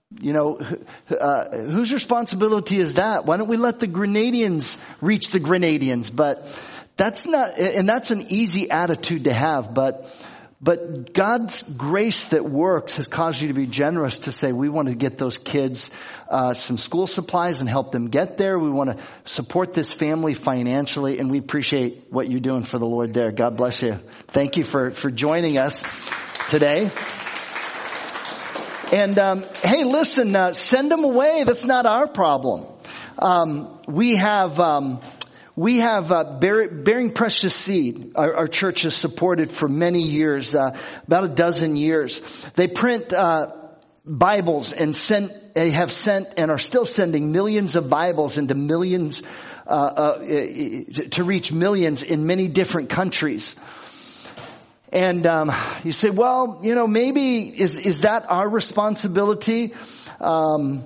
You know, uh, whose responsibility is that? Why don't we let the Grenadians reach the Grenadians? But that's not, and that's an easy attitude to have, but But God's grace that works has caused you to be generous to say, we want to get those kids uh, some school supplies and help them get there. We want to support this family financially, and we appreciate what you're doing for the Lord there. God bless you. Thank you for, for joining us today. And um, hey, listen, uh, send them away. That's not our problem. Um, we have... Um, We have uh, Bear, Bearing Precious Seed. Our, our church has supported for many years, uh, about a dozen years. They print uh, Bibles and sent. They have sent and are still sending millions of Bibles into millions uh, uh, to reach millions in many different countries. And um, you say, well, you know, maybe is is that our responsibility? Um,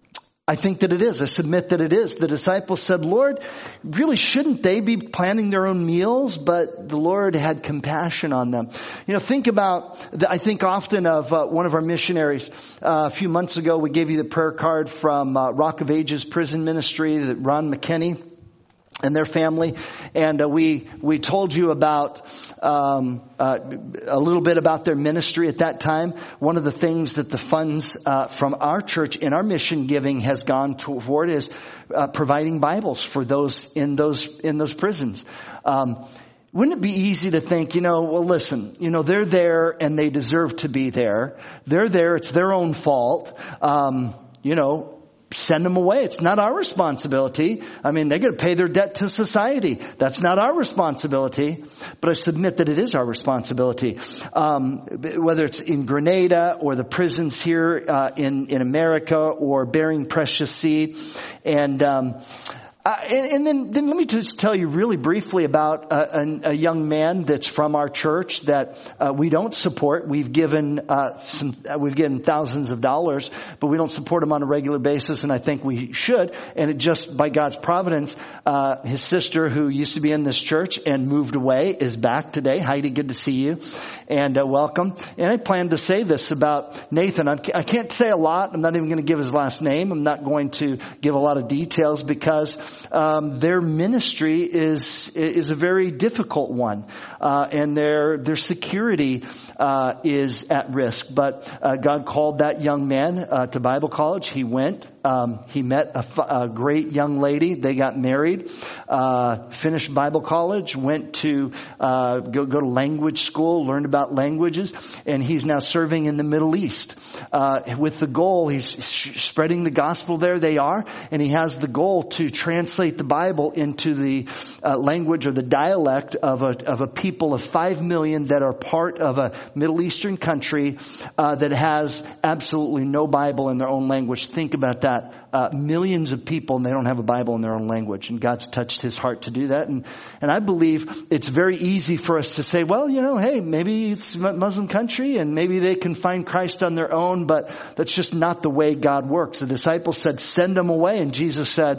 I think that it is. I submit that it is. The disciples said, Lord, really shouldn't they be planning their own meals? But the Lord had compassion on them. You know, think about, I think often of uh, one of our missionaries. Uh, a few months ago, we gave you the prayer card from uh, Rock of Ages prison ministry, that Ron McKinney and their family. And uh, we we told you about um, uh, a little bit about their ministry at that time. One of the things that the funds uh, from our church in our mission giving has gone toward is uh, providing Bibles for those in those in those prisons. Um, wouldn't it be easy to think, you know, well, listen, you know, they're there and they deserve to be there. They're there. It's their own fault. Um, you know, send them away. It's not our responsibility. I mean, they're going to pay their debt to society. That's not our responsibility. But I submit that it is our responsibility. Um, whether it's in Grenada or the prisons here uh, in, in America or Bearing Precious Seed. And um Uh, and, and then, then let me just tell you really briefly about a, a, a young man that's from our church that uh, we don't support. We've given uh, some, uh, we've given thousands of dollars, but we don't support him on a regular basis, and I think we should. And it just by God's providence, uh, his sister, who used to be in this church and moved away, is back today. Heidi, good to see you, and uh, welcome. And I plan to say this about Nathan. I'm, I can't say a lot. I'm not even going to give his last name. I'm not going to give a lot of details because Um, their ministry is is a very difficult one, uh, and their their security uh, is at risk. But uh, God called that young man uh, to Bible college. He went. Um, he met a, a great young lady. They got married, uh, finished Bible college, went to uh, go go to language school, learned about languages, and he's now serving in the Middle East uh, with the goal. He's spreading the gospel there. They are, and he has the goal to translate the Bible into the uh, language or the dialect of a of a people of five million that are part of a Middle Eastern country uh, that has absolutely no Bible in their own language. Think about that. Uh, millions of people, and they don't have a Bible in their own language. And God's touched his heart to do that. And, and I believe it's very easy for us to say, well, you know, hey, maybe it's a Muslim country and maybe they can find Christ on their own, but that's just not the way God works. The disciples said, send them away. And Jesus said,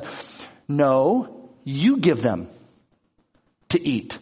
no, you give them to eat.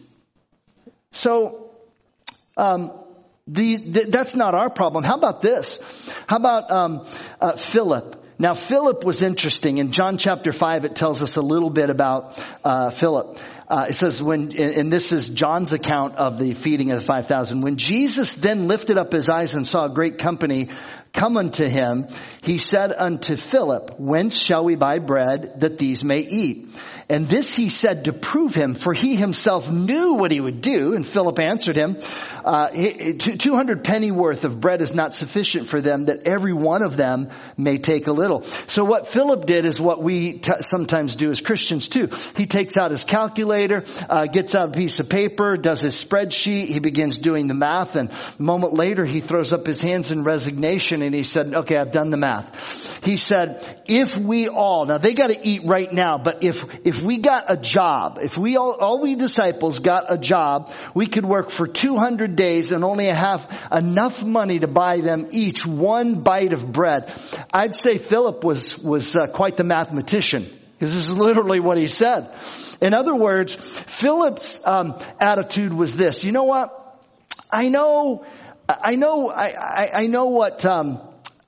So, um, the, the that's not our problem. How about this? How about um, uh, Philip? Now, Philip was interesting. In John chapter five, it tells us a little bit about uh, Philip. Uh, it says, when, and this is John's account of the feeding of the five thousand. When Jesus then lifted up his eyes and saw a great company come unto him, he said unto Philip, whence shall we buy bread that these may eat? And this he said to prove him, for he himself knew what he would do. And Philip answered him, uh, two hundred penny worth of bread is not sufficient for them, that every one of them may take a little. So what Philip did is what we t- sometimes do as Christians too. He takes out his calculator, uh, gets out a piece of paper, does his spreadsheet, he begins doing the math, and a moment later he throws up his hands in resignation and he said, okay, I've done the math. He said, if we all, now they got to eat right now, but if, if we got a job, if we all, all we disciples got a job, we could work for two hundred days and only have enough money to buy them each one bite of bread. I'd say Philip was, was uh, quite the mathematician. This is literally what he said. In other words, Philip's um, attitude was this. You know what? I know, I know, I, I, I know what, um,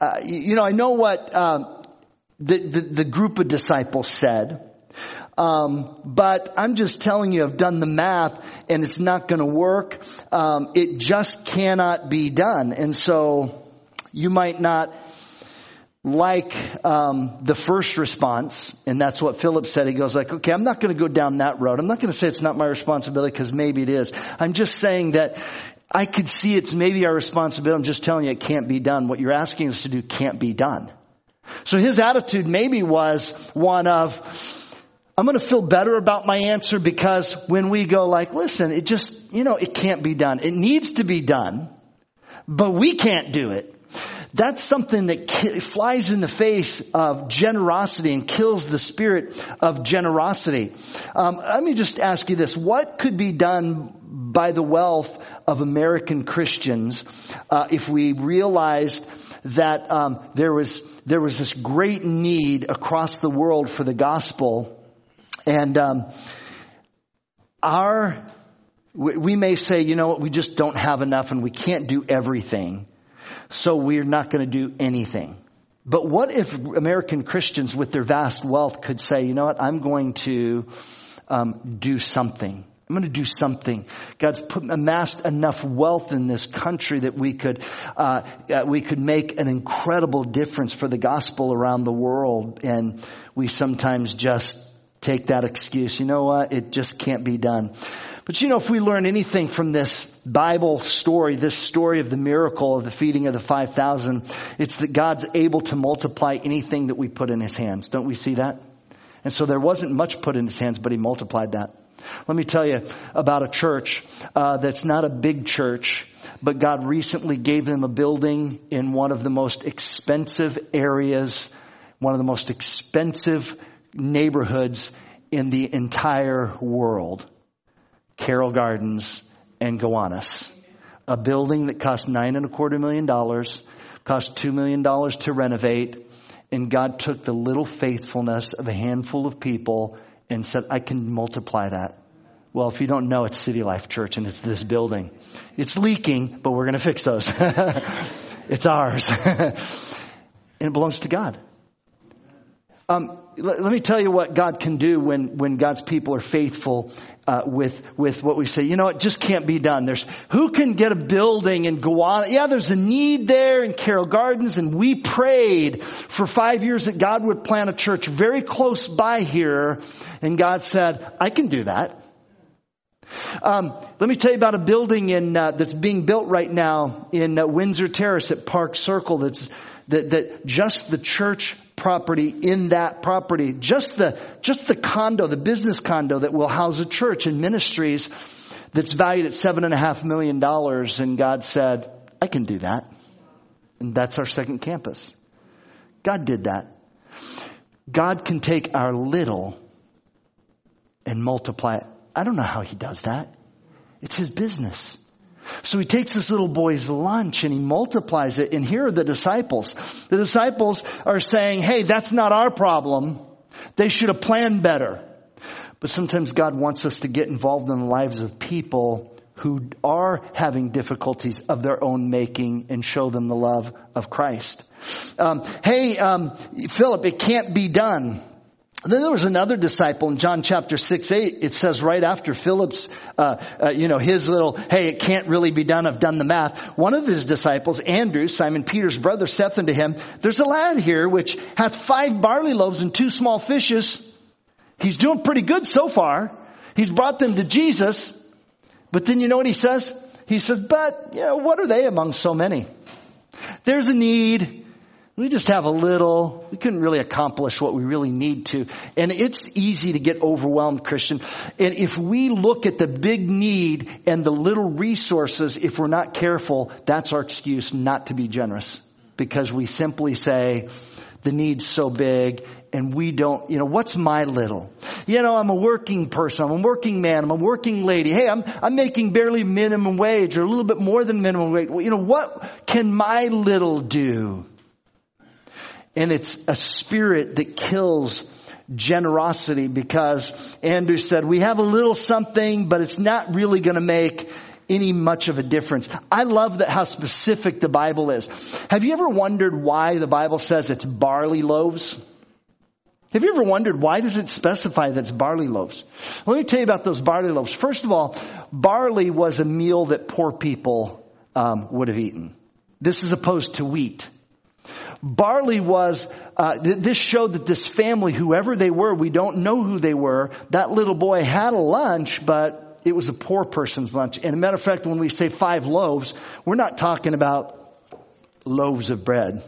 uh, you, you know, I know what um, the, the the group of disciples said. Um, but I'm just telling you, I've done the math and it's not going to work. Um, it just cannot be done. And so you might not like, um, the first response. And that's what Philip said. He goes like, okay, I'm not going to go down that road. I'm not going to say it's not my responsibility because maybe it is. I'm just saying that I could see it's maybe our responsibility. I'm just telling you it can't be done. What you're asking us to do can't be done. So his attitude maybe was one of, I'm going to feel better about my answer because when we go like, listen, it just, you know, it can't be done. It needs to be done, but we can't do it. That's something that ki- flies in the face of generosity and kills the spirit of generosity. Um, let me just ask you this. What could be done by the wealth of American Christians uh, if we realized that um, there was there was this great need across the world for the gospel? And um, our, we may say, you know what, we just don't have enough and we can't do everything. So we're not going to do anything. But what if American Christians with their vast wealth could say, you know what, I'm going to um, do something. I'm going to do something. God's put, amassed enough wealth in this country that we could, uh, uh, we could make an incredible difference for the gospel around the world. And we sometimes just take that excuse. You know what? It just can't be done. But you know, if we learn anything from this Bible story, this story of the miracle of the feeding of the five thousand, it's that God's able to multiply anything that we put in his hands. Don't we see that? And so there wasn't much put in his hands, but he multiplied that. Let me tell you about a church uh, that's not a big church, but God recently gave them a building in one of the most expensive areas, one of the most expensive neighborhoods in the entire world. Carroll Gardens and Gowanus. A building that cost nine and a quarter million dollars, cost two million dollars to renovate. And God took the little faithfulness of a handful of people and said, I can multiply that. Well, if you don't know, it's City Life Church and it's this building. It's leaking, but we're going to fix those. It's ours. And it belongs to God. Um, let, let me tell you what God can do when, when God's people are faithful uh, with with what we say. You know, it just can't be done. There's who can get a building and go on. Yeah, there's a need there in Carroll Gardens, and we prayed for five years that God would plant a church very close by here, and God said, "I can do that." Um, let me tell you about a building in uh, that's being built right now in uh, Windsor Terrace at Park Circle. That's that that just the church property in that property, just the just the condo, the business condo that will house a church and ministries, that's valued at seven and a half million dollars. And God said, "I can do that," and that's our second campus. God did that. God can take our little and multiply it. I don't know how he does that. It's his business. So he takes this little boy's lunch and he multiplies it. And here are the disciples. The disciples are saying, hey, that's not our problem. They should have planned better. But sometimes God wants us to get involved in the lives of people who are having difficulties of their own making and show them the love of Christ. Um, hey, um, Philip, it can't be done. Then there was another disciple in John chapter six, eight. It says right after Philip's, uh, uh, you know, his little, hey, it can't really be done. I've done the math. One of his disciples, Andrew, Simon Peter's brother, saith unto him, there's a lad here which hath five barley loaves and two small fishes. He's doing pretty good so far. He's brought them to Jesus. But then you know what he says? He says, but, you know, what are they among so many? There's a need. We just have a little. We couldn't really accomplish what we really need to. And it's easy to get overwhelmed, Christian. And if we look at the big need and the little resources, if we're not careful, that's our excuse not to be generous. Because we simply say, the need's so big and we don't, you know, what's my little? You know, I'm a working person. I'm a working man. I'm a working lady. Hey, I'm, I'm making barely minimum wage or a little bit more than minimum wage. Well, you know, what can my little do? And it's a spirit that kills generosity, because Andrew said, we have a little something, but it's not really going to make any much of a difference. I love that how specific the Bible is. Have you ever wondered why the Bible says it's barley loaves? Have you ever wondered why does it specify that it's barley loaves? Let me tell you about those barley loaves. First of all, barley was a meal that poor people um, would have eaten. This is opposed to wheat. Barley was, uh, th- this showed that this family, whoever they were, we don't know who they were. That little boy had a lunch, but it was a poor person's lunch. And a matter of fact, when we say five loaves, we're not talking about loaves of bread.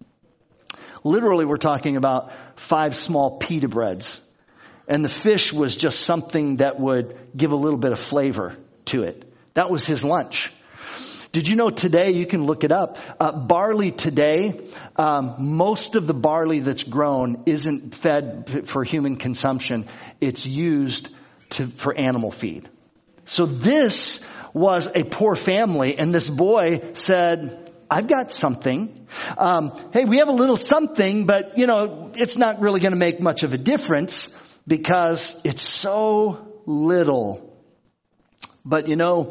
Literally, we're talking about five small pita breads. And the fish was just something that would give a little bit of flavor to it. That was his lunch. Did you know today, you can look it up, uh, barley today, um, most of the barley that's grown isn't fed for human consumption. It's used to, for animal feed. So this was a poor family, and this boy said, I've got something. Um, hey, we have a little something, but, you know, it's not really going to make much of a difference because it's so little. But, you know,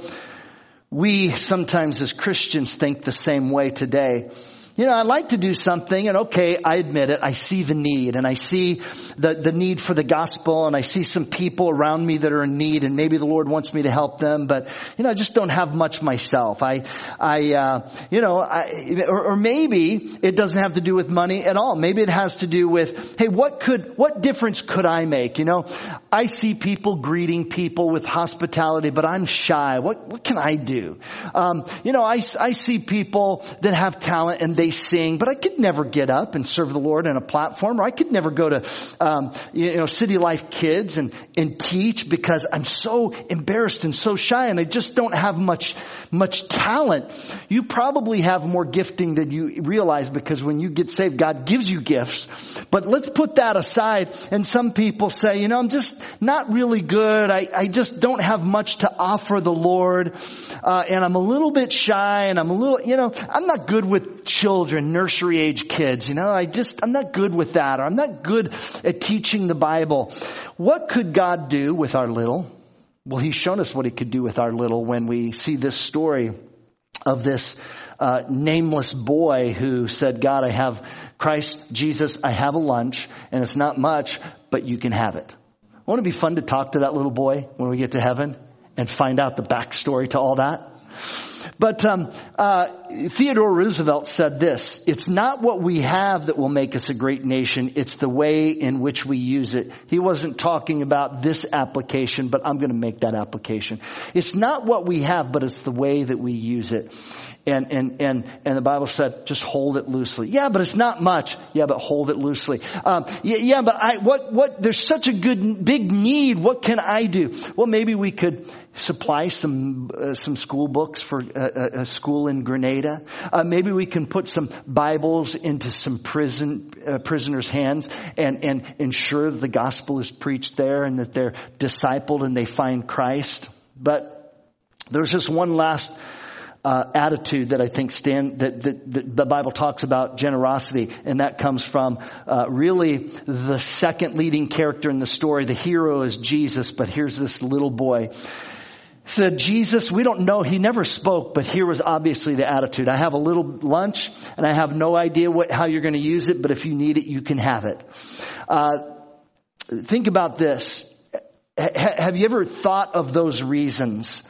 we sometimes as Christians think the same way today. You know, I'd like to do something, and okay, I admit it. I see the need, and I see the, the need for the gospel, and I see some people around me that are in need, and maybe the Lord wants me to help them, but, you know, I just don't have much myself. I, I, uh, you know, I, or, or maybe it doesn't have to do with money at all. Maybe it has to do with, hey, what could, what difference could I make? You know, I see people greeting people with hospitality, but I'm shy. What, what can I do? Um, you know, I, I see people that have talent, and they They sing, but I could never get up and serve the Lord on a platform, or I could never go to, um, you know, City Life Kids and, and teach because I'm so embarrassed and so shy, and I just don't have much, much talent. You probably have more gifting than you realize, because when you get saved, God gives you gifts. But let's put that aside. And some people say, you know, I'm just not really good. I, I just don't have much to offer the Lord. Uh, and I'm a little bit shy, and I'm a little, you know, I'm not good with children, nursery age kids. You know, I just, I'm not good with that, or I'm not good at teaching the Bible. What could God do with our little? Well, He's shown us what He could do with our little when we see this story of this uh, nameless boy who said, God, I have Christ Jesus, I have a lunch, and it's not much, but you can have it. Won't it be fun to talk to that little boy when we get to heaven and find out the backstory to all that? But um, uh, Theodore Roosevelt said this: it's not what we have that will make us a great nation, it's the way in which we use it. He wasn't talking about this application, but I'm going to make that application. It's not what we have, but it's the way that we use it. And, and, and, and the Bible said, just hold it loosely. Yeah, but it's not much. Yeah, but hold it loosely. Um, yeah, yeah, but I, what, what, there's such a good, big need. What can I do? Well, maybe we could supply some, uh, some school books for a, a school in Grenada. Uh, maybe we can put some Bibles into some prison, uh, prisoners' hands and, and ensure that the gospel is preached there and that they're discipled and they find Christ. But there's just one last Uh, attitude that I think stand that, that, that the Bible talks about generosity, and that comes from uh, really the second leading character in the story. The hero is Jesus, but here's this little boy. He said, Jesus, we don't know. He never spoke, but here was obviously the attitude. I have a little lunch, and I have no idea what how you're going to use it, but if you need it, you can have it. Uh, think about this. H- have you ever thought of those reasons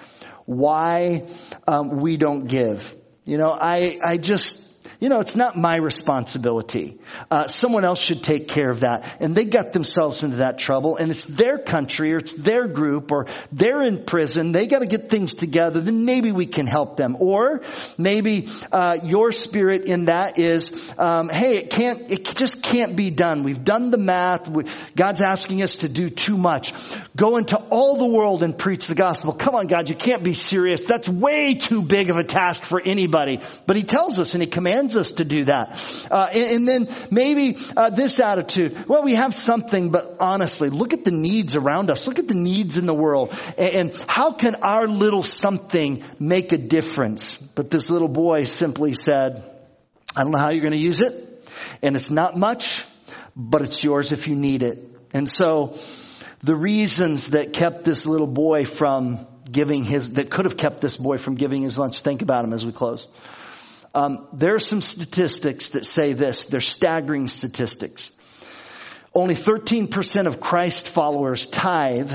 why um, we don't give? You know, I, I just, you know, it's not my responsibility. Uh, someone else should take care of that. And they got themselves into that trouble, and it's their country, or it's their group, or they're in prison. They got to get things together. Then maybe we can help them. Or maybe uh, your spirit in that is, um, hey, it can't, it just can't be done. We've done the math. We, God's asking us to do too much. Go into all the world and preach the gospel. Come on, God, you can't be serious. That's way too big of a task for anybody. But He tells us and He commands us to do that. Uh, and, and then maybe uh, this attitude. Well, we have something, but honestly, look at the needs around us. Look at the needs in the world. And, and how can our little something make a difference? But this little boy simply said, I don't know how you're going to use it. And it's not much, but it's yours if you need it. And so the reasons that kept this little boy from giving his, that could have kept this boy from giving his lunch. Think about him as we close. Um, there are some statistics that say this. They're staggering statistics. Only thirteen percent of Christ followers tithe.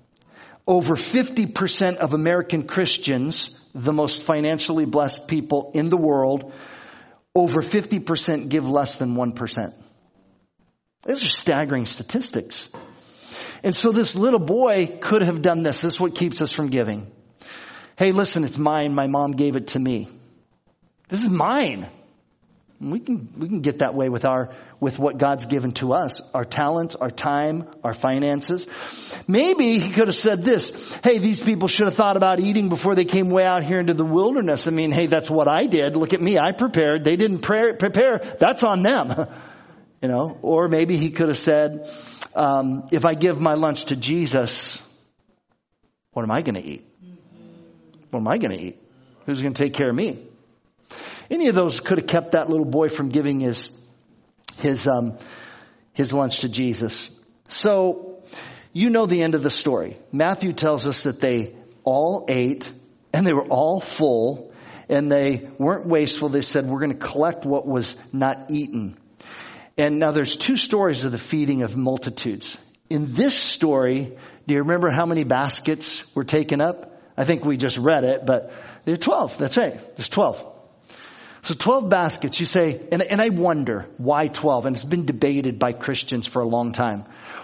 Over fifty percent of American Christians, the most financially blessed people in the world, over fifty percent give less than one percent. These are staggering statistics. And so this little boy could have done this. This is what keeps us from giving. Hey, listen, it's mine. My mom gave it to me. This is mine. We can, we can get that way with our, with what God's given to us. Our talents, our time, our finances. Maybe he could have said this. Hey, these people should have thought about eating before they came way out here into the wilderness. I mean, hey, that's what I did. Look at me. I prepared. They didn't pre- prepare. That's on them. You know, or maybe he could have said, um, if I give my lunch to Jesus, what am I going to eat? What am I going to eat? Who's going to take care of me? Any of those could have kept that little boy from giving his, his, um, his lunch to Jesus. So, you know the end of the story. Matthew tells us that they all ate and they were all full and they weren't wasteful. They said, we're going to collect what was not eaten. And now there's two stories of the feeding of multitudes. In this story, do you remember how many baskets were taken up? I think we just read it, but there are twelve. That's right. There's twelve. So twelve baskets, you say, and, and I wonder why twelve, and it's been debated by Christians for a long time.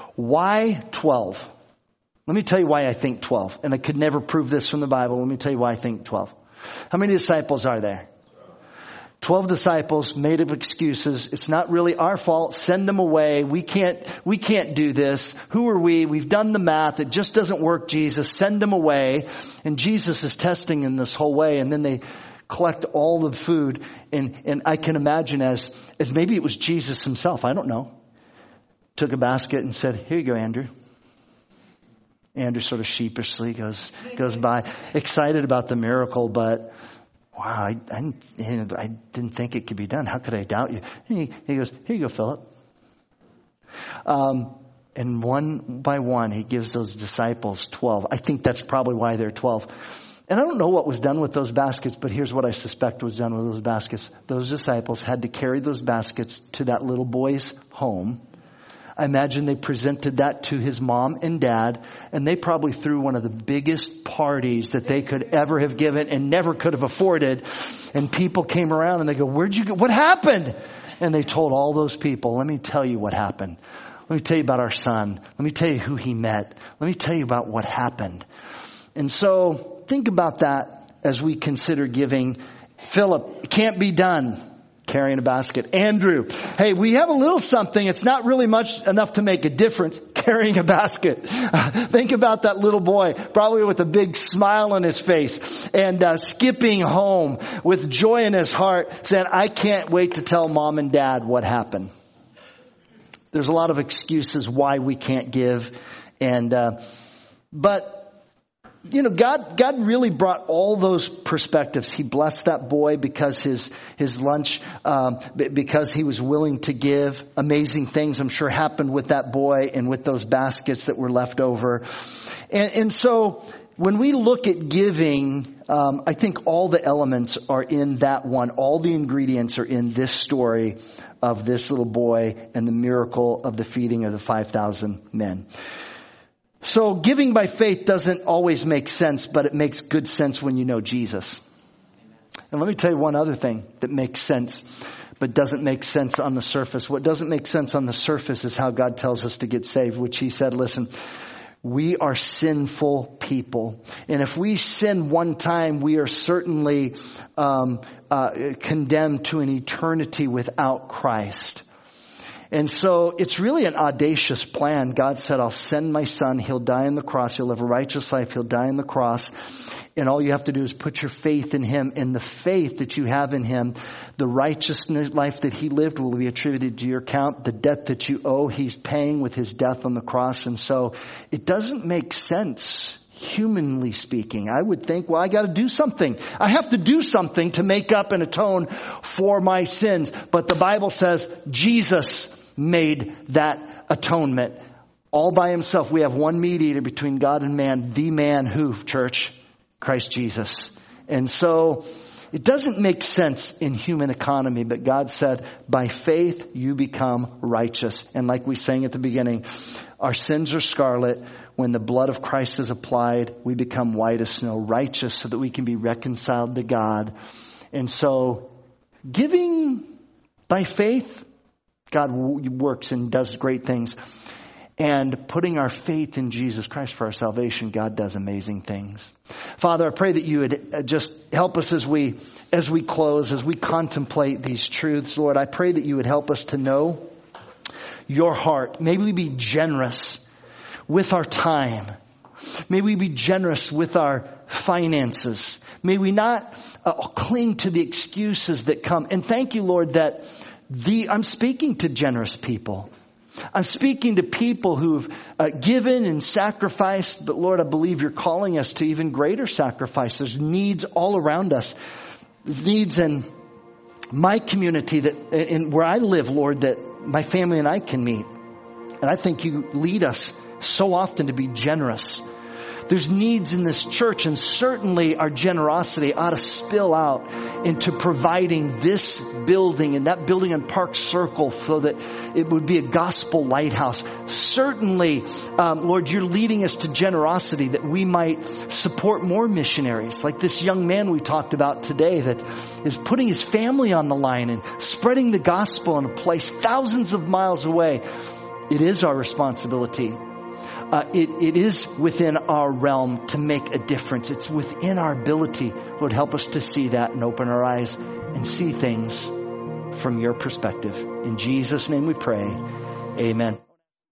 Why twelve? Let me tell you why I think twelve. And I could never prove this from the Bible. Let me tell you why I think twelve. How many disciples are there? Twelve disciples made up excuses. It's not really our fault. Send them away. We can't, we can't do this. Who are we? We've done the math. It just doesn't work, Jesus. Send them away. And Jesus is testing in this whole way. And then they collect all the food. And, and I can imagine as, as maybe it was Jesus himself. I don't know. Took a basket and said, here you go, Andrew. Andrew sort of sheepishly goes, goes by, excited about the miracle, but wow, I, I, I didn't think it could be done. How could I doubt you? And he, he goes, here you go, Philip. Um, and one by one, he gives those disciples twelve. I think that's probably why they're twelve. And I don't know what was done with those baskets, but here's what I suspect was done with those baskets. Those disciples had to carry those baskets to that little boy's home. I imagine they presented that to his mom and dad, and they probably threw one of the biggest parties that they could ever have given and never could have afforded. And people came around and they go, where'd you go? What happened? And they told all those people, let me tell you what happened. Let me tell you about our son. Let me tell you who he met. Let me tell you about what happened. And so think about that as we consider giving. Philip, it can't be done. Carrying a basket. Andrew, hey, we have a little something. It's not really much enough to make a difference. Carrying a basket. Uh, think about that little boy, probably with a big smile on his face and uh, skipping home with joy in his heart, saying, I can't wait to tell mom and dad what happened. There's a lot of excuses why we can't give. And, uh, but, you know, God, God really brought all those perspectives. He blessed that boy because his, his lunch, um, because he was willing to give. Amazing things, I'm sure, happened with that boy and with those baskets that were left over. And, and so when we look at giving, um, I think all the elements are in that one. All the ingredients are in this story of this little boy and the miracle of the feeding of the five thousand men. So giving by faith doesn't always make sense, but it makes good sense when you know Jesus. And let me tell you one other thing that makes sense, but doesn't make sense on the surface. What doesn't make sense on the surface is how God tells us to get saved, which he said, listen, we are sinful people. And if we sin one time, we are certainly um, uh, condemned to an eternity without Christ. And so it's really an audacious plan. God said, I'll send my son. He'll die on the cross. He'll live a righteous life. He'll die on the cross. And all you have to do is put your faith in him. And the faith that you have in him, the righteousness life that he lived will be attributed to your account. The debt that you owe, he's paying with his death on the cross. And so it doesn't make sense, humanly speaking. I would think, well, I got to do something. I have to do something to make up and atone for my sins. But the Bible says Jesus made that atonement all by himself. We have one mediator between God and man, the man who, church? Christ Jesus. And so it doesn't make sense in human economy, but God said, by faith you become righteous. And like we sang at the beginning, our sins are scarlet. When the blood of Christ is applied, we become white as snow, righteous, so that we can be reconciled to God. And so giving by faith, God works and does great things. And putting our faith in Jesus Christ for our salvation, God does amazing things. Father, I pray that you would just help us as we as we close, as we contemplate these truths. Lord, I pray that you would help us to know your heart. May we be generous with our time. May we be generous with our finances. May we not uh, cling to the excuses that come. And thank you, Lord, that the I'm speaking to generous people. I'm speaking to people who've uh, given and sacrificed, but Lord, I believe you're calling us to even greater sacrifice. There's needs all around us. There's needs in my community, that in where I live, Lord, that my family and I can meet. And I think you lead us so often to be generous. There's needs in this church, and certainly our generosity ought to spill out into providing this building and that building on Park Circle so that it would be a gospel lighthouse. Certainly, um, Lord, you're leading us to generosity that we might support more missionaries, like this young man we talked about today that is putting his family on the line and spreading the gospel in a place thousands of miles away. It is our responsibility. Uh, it, it is within our realm to make a difference. It's within our ability. Lord, help us to see that and open our eyes and see things from your perspective. In Jesus' name we pray. Amen.